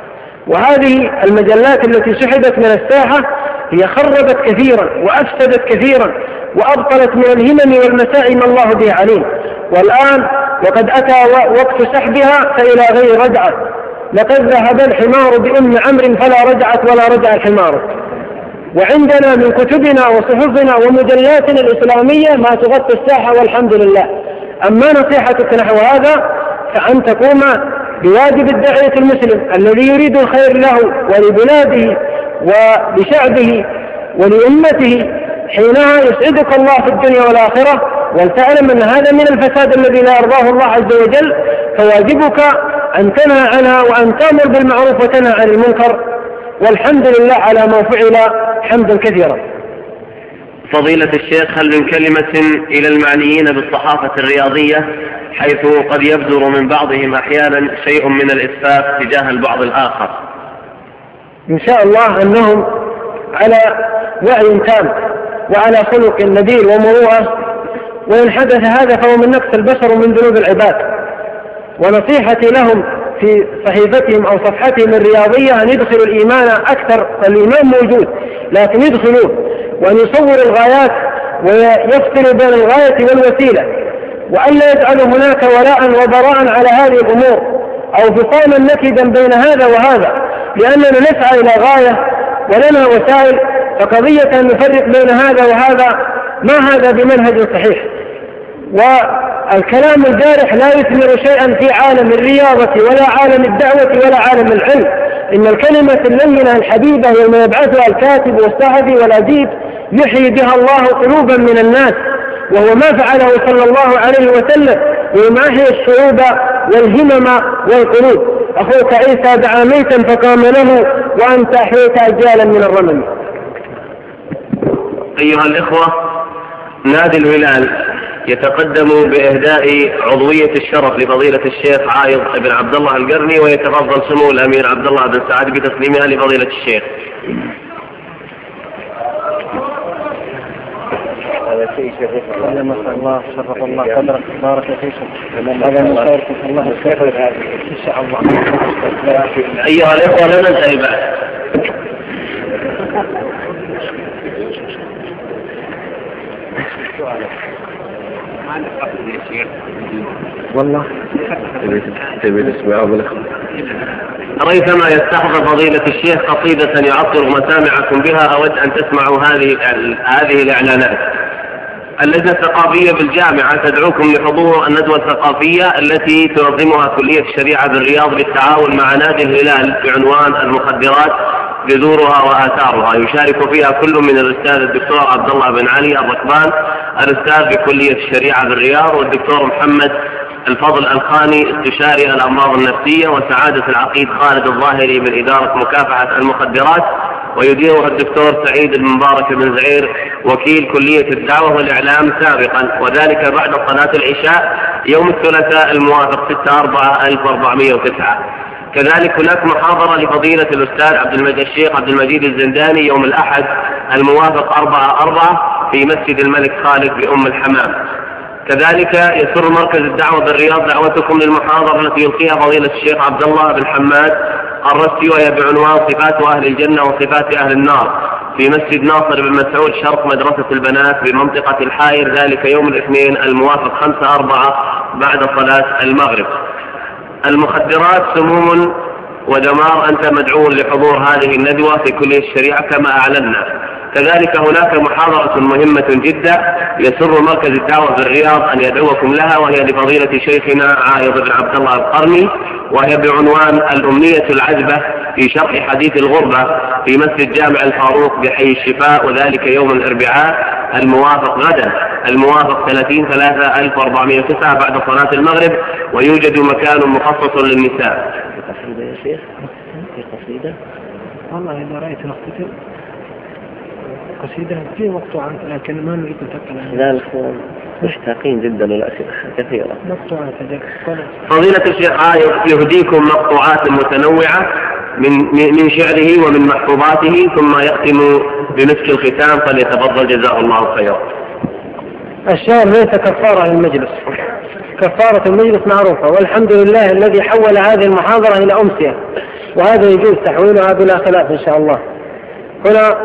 وهذه المجلات التي سحبت من الساحة هي خربت كثيرا وأفسدت كثيرا وأبطلت من الهمم والمساعي ما الله به عليم. والآن وقد أتى وقت سحبها فإلى غير رجعة. لقد ذهب الحمار بأم عمرو فلا رجعت ولا رجع الحمار. وعندنا من كتبنا وصحفنا ومجلاتنا الإسلامية ما تغطي الساحة والحمد لله. أما نصيحتك نحو هذا فأن تقوم بواجب الداعية المسلم الذي يريد الخير له ولبلاده ولشعبه ولأمته، حينها يسعدك الله في الدنيا والآخرة، ولتعلم أن هذا من الفساد الذي لا يرضاه الله عز وجل، فواجبك أن تنهى عنها وأن تأمر بالمعروف وتنهى عن المنكر، والحمد لله على ما فعل حمدا كثيرا. فضيلة الشيخ، هل من كلمة إلى المعنيين بالصحافة الرياضية، حيث قد يبدر من بعضهم أحيانا شيء من الإسفاف تجاه البعض الآخر؟ إن شاء الله أنهم على وعي تام وعلى خلق نبيل ومروءة، وإن حدث هذا فهو من نقص البشر ومن ذنوب العباد. ونصيحتي لهم في صحيفتهم أو صفحتهم الرياضية أن يدخلوا الإيمان أكثر، فالإيمان موجود لكن يدخلوه، وأن يصوروا الغايات ويفصلوا بين الغاية والوسيلة، وأن لا يجعلوا هناك ولاء وبراء على هذه الأمور أو فصالا نكدا بين هذا وهذا، لأننا نسعى إلى غاية ولنا وسائل، فقضية أن نفرق بين هذا وهذا ما هذا بمنهج صحيح. والكلام الجارح لا يثمر شيئا في عالم الرياضة ولا عالم الدعوة ولا عالم العلم. إن الكلمة اللينة الحبيبة يوم يبعثها الكاتب والصحفي والأديب يحيي بها الله قلوبا من الناس، وهو ما فعله صلى الله عليه وسلم يوم أحيا الشعوب والهمم والقلوب. أخوك عيسى دعا ميتا فقام له، وأنت أحييت أجيالا من الرمم. أيها الإخوة، نادي الهلال يتقدم بإهداء عضوية الشرف لفضيلة الشيخ عايض بن عبد الله القرني، ويتفضل سمو الأمير عبد الله بن سعد بتسليمها لفضيلة الشيخ. الله شرف الله قدرك، بارك فيك، هذا من خيركم الله يسعدك إن شاء الله. أيها الإخوة، لا ننتهي بعد. والله ريثما يستحضر فضيلة الشيخ قصيدة يعطر مسامعكم بها، أود أن تسمعوا هذه هذه الإعلانات. اللجنة الثقافية بالجامعة تدعوكم لحضور الندوة الثقافية التي تنظمها كلية الشريعة بالرياض بالتعاون مع نادي الهلال بعنوان المخدرات جذورها وآثارها. يشارك فيها كل من الأستاذ الدكتور عبد الله بن علي الركبان الأستاذ بكلية الشريعة بالرياض، والدكتور محمد الفضل الخاني استشاري الأمراض النفسية، وسعادة العقيد خالد الظاهري من إدارة مكافحة المخدرات، ويديرها الدكتور سعيد المبارك بن زعير وكيل كلية الدعوة والإعلام سابقا، وذلك بعد صلاة العشاء يوم الثلاثاء الموافق ستة أربعة ألف وأربعمائة وتسعة. كذلك هناك محاضرة لفضيلة الأستاذ عبد المجيد الشيخ عبد المجيد الزنداني يوم الأحد الموافق أربعة أربعة في مسجد الملك خالد بأم الحمام. كذلك يسر مركز الدعوة بالرياض دعوتكم للمحاضرة التي يلقيها فضيلة الشيخ عبد الله بن حماد الرسي، وهي بعنوان صفات أهل الجنة وصفات أهل النار في مسجد ناصر بن مسعود شرق مدرسة البنات بمنطقة الحائر، ذلك يوم الاثنين الموافق خمسة أربعة بعد صلاة المغرب. المخدرات سموم ودمار، أنت مدعو لحضور هذه الندوة في كلية الشريعة كما أعلنا. كذلك هناك محاضرة مهمة جدا يسر مركز الدعوة بالرياض أن يدعوكم لها، وهي لفضيلة شيخنا عايض بن عبد الله القرني، وهي بعنوان الأمنية العذبة في شرح حديث الغربة في مسجد جامع الفاروق بحي الشفاء، وذلك يوم الأربعاء الموافق غدا الموافق ثلاثين ثلاثة ألف وأربعمائة وتسعة بعد صلاة المغرب، ويوجد مكان مخصص للنساء. قصيدة يا شيخ، في قصيدة والله إذا رأيت نختتم قصيدة في مقطوعات لكن ما نريد نتكلم عنها. لا الأخوان مشتاقين جدا للأسئلة كثيرة. مقطوعات فضيلة الشيخ عايض يهديكم مقطوعات متنوعة من من شعره ومن محفوظاته، ثم يختم بمسك الختام، فليتفضل جزاه الله خيرا. الشعر ليس كفارة للمجلس، كفارة المجلس معروفة، والحمد لله الذي حول هذه المحاضرة إلى أمسية، وهذا يجوز تحويلها بلا خلاف إن شاء الله. هنا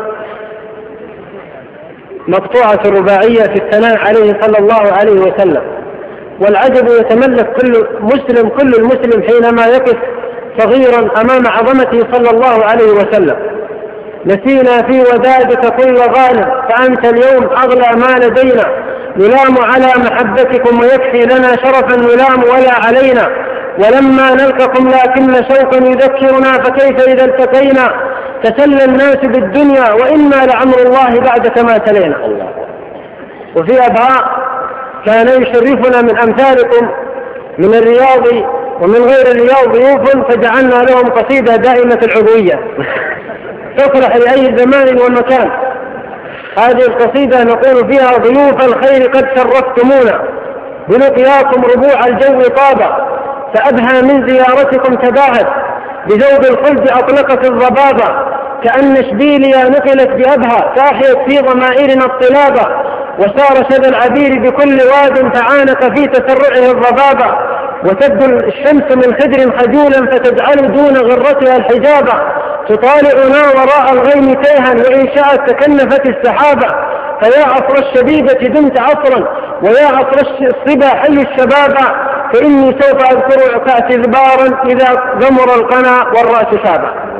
مقطوعة رباعية في الثناء عليه صلى الله عليه وسلم. والعجب يتملك كل مسلم كل المسلم حينما يقف صغيرا أمام عظمته صلى الله عليه وسلم. نسينا في ودادك كل غالب، فأنت اليوم أغلى ما لدينا، نلام على محبتكم ويكفي لنا شرفا نلام ولا علينا، ولما نلقكم لكن شوقا يذكرنا، فكيف إذا التقينا، تسلى الناس بالدنيا وإنا لعمر الله بعد كما تلينا. وفي أبهاء كان يشرفنا من أمثالكم من الرياض ومن غير الرياض ضيوف، فجعلنا لهم قصيدة دائمة العضوية تصلح لأي زمان ومكان. هذه القصيدة نقول فيها: ضيوف الخير قد شرفتمونا، بلقياكم ربوع الجو طابا، فأبهى من زيارتكم تباهت، بذوب الخلد أطلقت الضبابة، كأن شبيليا نقلت بأبهى، فأحيت في ضمائرنا الطلابة، وسار شذا العبير بكل واد، فعانق في تسرعه الضبابة، وتبدو الشمس من خدر خجولا، فتجعل دون غرتها الحجابة، تطالعنا وراء الغيم تيها، وإن شاءت تكنفت السحابة، فيا عصر الشبيبة دمت عصرا، ويا عصر الصبا حي الشبابة، فإني سوف أذكر كأس ذبارا إذا غمر القنا والرأس شابا.